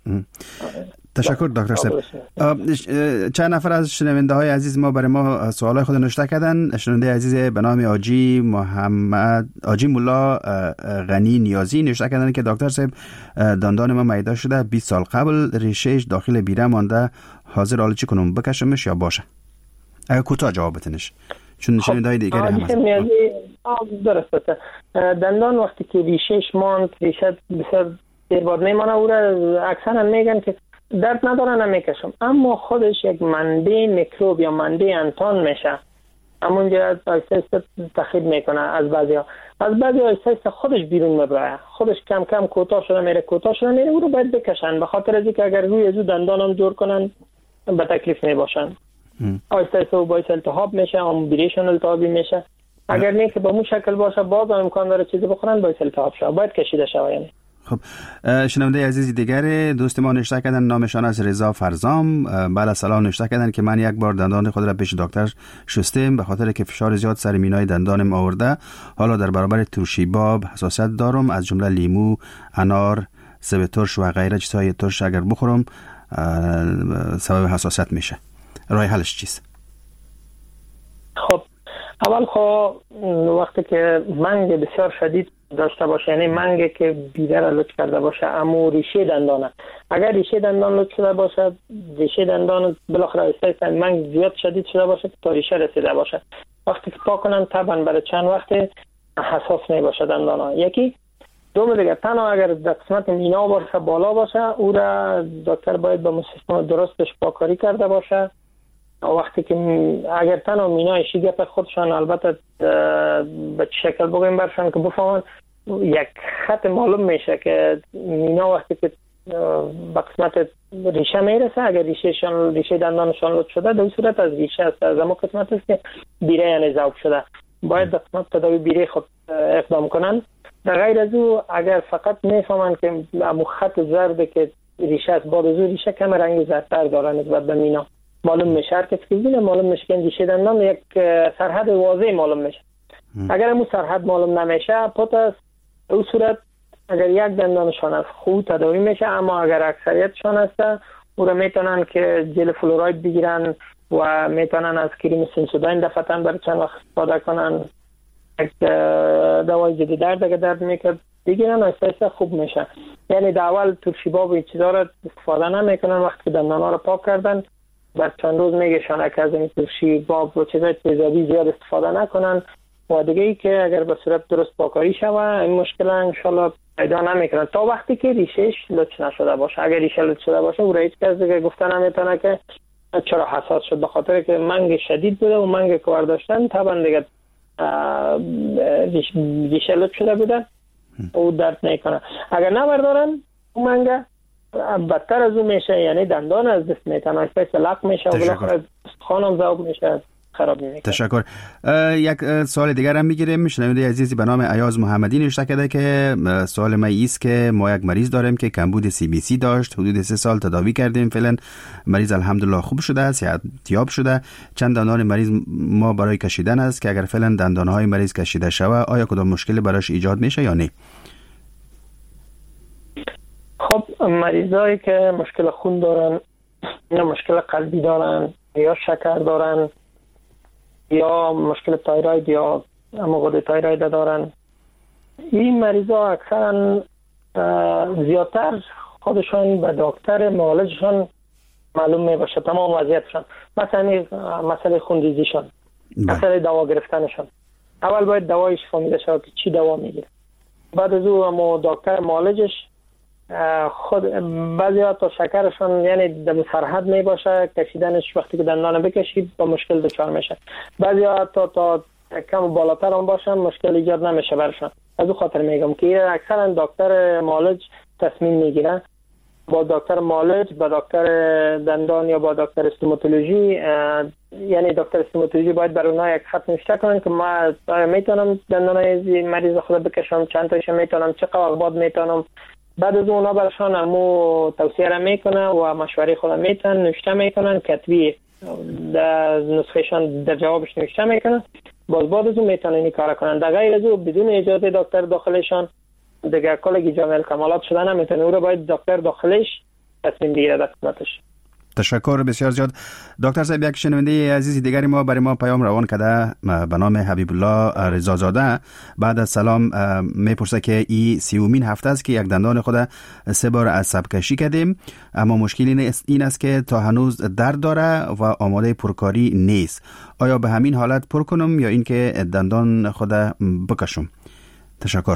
تشکر دکتر صاحب. چند نفر از شنونده های عزیز ما برای ما سوال خود نوشته کردن. شنونده عزیز به نام آجی محمد آجی مولا غنی نیازی نوشته کردن که دکتر صاحب دندان ما میده شده بیست سال قبل، ریشهش داخل بیره مانده، حاضر حالا چی کنم بکشمش یا باشه؟ اگه کوتاه جواب بتنش چون شنونده های دیگری هم هست. درسته. دندان وقتی که ریشهش ماند، ریشه بسیار دیر بعد میمانه او را اکثرا میگن که درد نداره نمیکشم، اما خودش یک منبع میکروب یا منبع انتان میشه، همونجا آیسته آیسته تخریب میکنه. از بعضی ها از بعضی ها آیسته آیسته خودش بیرون میبره، خودش کم کم کوتاه شده میره کوتاه شده میره، او رو باید بکشن به خاطر از اینکه اگر روی ازو دندان هم جور کنن به تکلیف میباشن. آیسته آیسته او باعث التهاب میشه، هم بیریشون التهابی میشه. اگر نه که به اون شکل باشه باز امکان داره چیزی بخورن باعث التهاب شه، باید کشیده شه. یعنی خب شنونده عزیزی دیگر دوست ما نوشته کردن، نامشان از رضا فرزام. بله سلام. نوشته کردن که من یک بار دندان خود را پیش دکتر شستم به خاطر که فشار زیاد سر مینای دندانم آورده، حالا در برابر ترشی باب حساسیت دارم، از جمله لیمو، انار، سیب ترش و غیره چیزهای ترش اگر بخورم سبب حساسیت میشه. راه حلش چیست؟ خب اول خب وقتی که منگ بسیار شدید داشته باشه، یعنی منگی که بیره را لطف کرده باشه، اما ریشه دندانه، اگر ریشه دندان لطف شده باشه، ریشه دندان بالاخره استایست منگ زیاد شدید شده باشه که تا ریشه رسیده باشه، وقتی که پاک کنن طبعا برای چند وقت حساس می باشه دندانه. یکی دوم دیگه تنها اگر در قسمت مینا باشه بالا باشه، او را دکتر باید با سیستم درستش پاکاری کرده باشه. وقتی که اگر تنها مینای شیگپ خودشان البته به شکل بگویم برشان که بفهمن، یک خط معلوم میشه که مینا وقتی که به قسمت ریشه میرسه، اگر ریشهشان ریشه دندانشان لطف شده در صورت از ریشه است، از اما قسمت است که بیره یعنی ذوب شده، باید در قسمت تداوی بیره خود اقدام کنن. در غیر از او اگر فقط میفهمن که امو خط زرد که ریشه است، بعد از او ریشه کم رنگ زردتر داره نسبت به مینا معلوم میشه، هر کسی که ببینه معلوم میشه که ریشه دندان یک سرحد واضح معلوم میشه. اگر امو سرحد معلوم نمیشه پوت است، او صورت اگر یک دندانشان است خوب تداوی میشه، اما اگر اکثریتشان است او را میتونن که جل فلوراید بگیرن و میتونن از کریم سنسوداین دفعتاً برای چند وقت استفاده کنن، یک دوای ضد درد اگر درد میکرد بگیرن، آهسته آهسته خوب میشه. یعنی در اول ترشی باب و چیزا را استفاده نمیکنن، وقتی که دندانا را پاک کردن بعد چند روز میگشن که از این ترشی باب و چیزای تیزابی زیاد استفاده نکنن و دیگه ای که اگر به صورت درست پاکاری شوه این مشکل انشالله پیدا نمیکنه تا وقتی که ریشش لچ نشده باشه. اگر ریشه لچ شده باشه او را هیچ کس دیگه گفته نمیتونه که چرا حساس شد، به خاطر که منگ شدید بوده و منگ کار داشتن طبعا دیگه ریشه لچ شده بوده او درد نکنه. اگر نبردارن او منگ بدتر از او میشه، یعنی دندان از دست میتونه پیس لق میشه و بالاخره خانم ذوب میشه، خراب میشه. تشکر. یک سوال دیگر هم میگیریم. شنونده عزیزی به نام ایاز محمدی نوشته کرده که سوال ما ایست که ما یک مریض داریم که کمبود سی بی سی داشت، حدود سه سال تداوی کردیم، فعلا مریض الحمدلله خوب شده، صحتیاب شده. چند دندان مریض ما برای کشیدن است که اگر فعلا دندانهای مریض کشیده شود آیا کدام مشکلی براش ایجاد میشه یا نه؟ خب مریضایی که مشکل خون دارن یا مشکل قلبی دارن یا شکر دارن یا مشکل تایروید یا اموغد تایروید دارن، این مریضا اکثرا زیادتر خودشان به دکتر معالجشان معلوم می باشه تمام وضعیتشان، مثلا مسئله خونریزیشان، مسئله دوا گرفتنشان. اول باید دوایش فهمیده شود که چی دوا میگیره، بعد از او اما دکتر معالجش خود بعضی ها تا شکرشون یعنی در سرحد می باشه، کشیدنش وقتی که دندان بکشید با مشکل دچار میشه. بعضی ها تا تا کم بالاتر هم باشن مشکل ایجاد نمیشه برشون. از اون خاطر میگم که اکثرا دکتر معالج تصمیم میگیره با دکتر معالج، با دکتر دندان یا با دکتر استوماتولوژی، یعنی دکتر استوماتولوژی باید برای اونها یک خط نوشته کنن که ما میتونم دندانای مریض خود بکشم، چند تایش میتونم، چه قواعد میتونم. بعد از اونا برشان همو توصیه را میکنه و مشوره خود میتن نوشته میکنن، کتبی در نسخهشان در جوابش نوشته میکنن، باز بعد از اون میتونن این کار کنن. در غیر از اون بدون اجازه دکتر داخلشان دیگه کلگی جامعه کمالات شده نمیتونه، او را باید دکتر داخلش تصمیم بگیره در خدمتش. تشکر بسیار زیاد. دکتر صاحب، یک شنونده عزیز دیگری ما برای ما پیام روان کرده به نام حبیب الله رضازاده. بعد از سلام میپرسه که این سیومین هفته است که یک دندان خود سه بار عصب کشی کردیم، اما مشکل این است که تا هنوز درد داره و آماده پرکاری نیست. آیا به همین حالت پر کنم یا اینکه دندان خود بکشم؟ تشکر.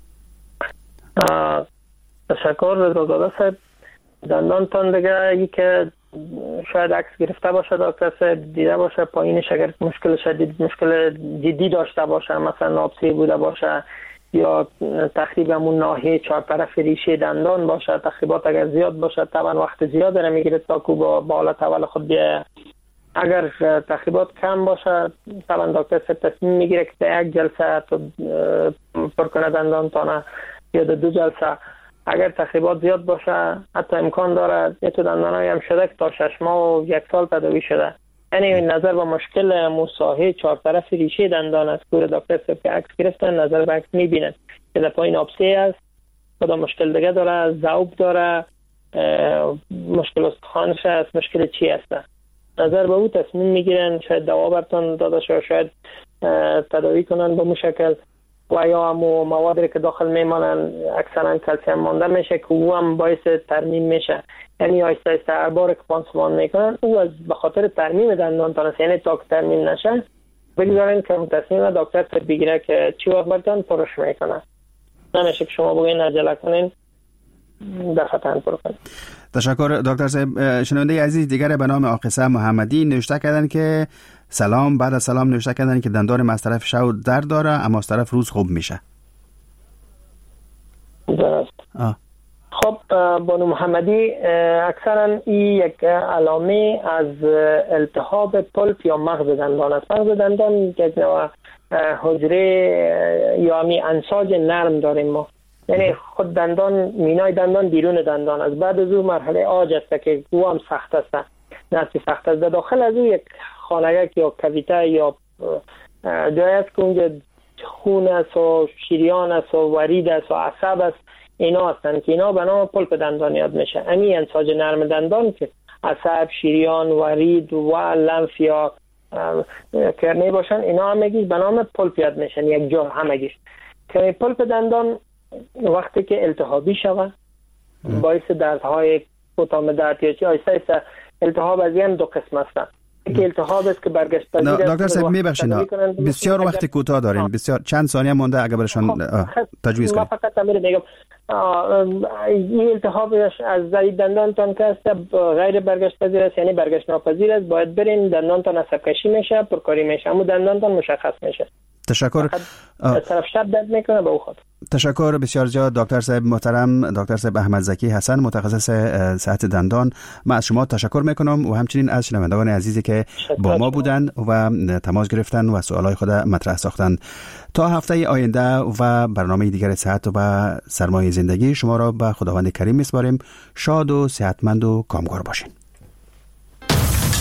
تشکر رضازاده صاحب. دندان تان دیگه ای که شاید عکس گرفته باشه دکتر صاحب دیده باشه پایینش اگر مشکل شدید مشکل جدی داشته باشه، مثلا نابسی بوده باشه یا تخریب همون ناحیه چهار طرف ریشه دندان باشه، تخریبات اگر زیاد باشه طبعا وقت زیاد داره میگیره تا که با حالت اول خود بیایه. اگر تخریبات کم باشه طبعا دکتر صاحب تصمیم میگیره که در یک جلسه تو پر کنه دندان تانه یا در دو جلسه. اگر تخریبات زیاد باشه حتی امکان داره یه تو دندانایی هم شده که تا شش ماه و یک سال تداوی شده. یعنی نظر به مشکل مساحه چهار طرف ریشه دندان است که دکتر صاحب که عکس گرفتن نظر به عکس میبینن که در پایین آبسه است، کدام مشکل دیگه داره، ذوب داره، مشکل استخوانش است، مشکل چی است. نظر به او تصمیم میگیرن، شاید دوا برتون داده شده، شاید تداوی کنن به مشکل و یا همو موادی که داخل میمانن اکثرا کلسیم مانده میشه که او هم باعث ترمیم میشه. یعنی آیسته آیسته هر بار که پانسمان میکنن او از به خاطر ترمیم دندان تانست، یعنی تا که ترمیم نشه بگذارین که تصمیم دکتر تر بگیره که چی وقت برتون پرش میکنه. نمیشه که شما بگین عجله کنین دفتن پر کنین. تشکر دکتر صاحب. شنونده عزیز دیگر به نام آقیسه محمدی نوشته کردن که سلام. بعد از سلام نوشته کردن که دندان از طرف شو درد داره اما از طرف روز خوب میشه. درست. آه. خب بانو محمدی اکثرا این یک علامه از التهاب پلپ یا مغز دندان است. مغز دندان یک نوع حجره یا می انساج نرم داریم ما، یعنی خود دندان مینای دندان بیرون دندان است. بعد از او مرحله آج است که او هم سخت است، نسبی سخت است. داخل از او یک خانگک یا کویته یا جای است که اونجا خون است و شریان است و ورید است و عصب است، اینا هستند که اینا به نام پلپ دندان یاد میشه. امی انساج نرم دندان که عصب، شریان، ورید و لنف یا کرنه باشن اینا همگیش به نام پلپ یاد میشن یک جا همگیش. که پلپ دندان وقتی که التهابی شود باعث دردهای کوتاه مدت یا چی آیسته آیسته التهاب از این دو قسم هستن. که التهاب است که برگشت پذیر است. دکتر صاحب میبخشید بسیار وقت کوتاه داریم، بسیار چند ثانیه مونده، اگر برشان تجویز کنید. من فقط امیر میگم این التهاب از زیر دندانتان که است غیر برگشت پذیر است، یعنی برگشت ناپذیر است، باید برین دندانتان عصب کشی میشه، پرکاری میشه، اما دندانتان مشخص میشه. تشکر. از طرف شب درد میکنه به او خاطر. تشکر بسیار زیاد دکتر صاحب محترم، دکتر صاحب احمد زکی حسن، متخصص صحت دندان. من از شما تشکر میکنم و همچنین از شنوندگان عزیزی که با ما بودند و تماس گرفتن و سوالای خود مطرح ساختند. تا هفته آینده و برنامه دیگر صحت و سرمایه زندگی شما را به خداوند کریم میسپاریم. شاد و صحتمند و کامگار باشین.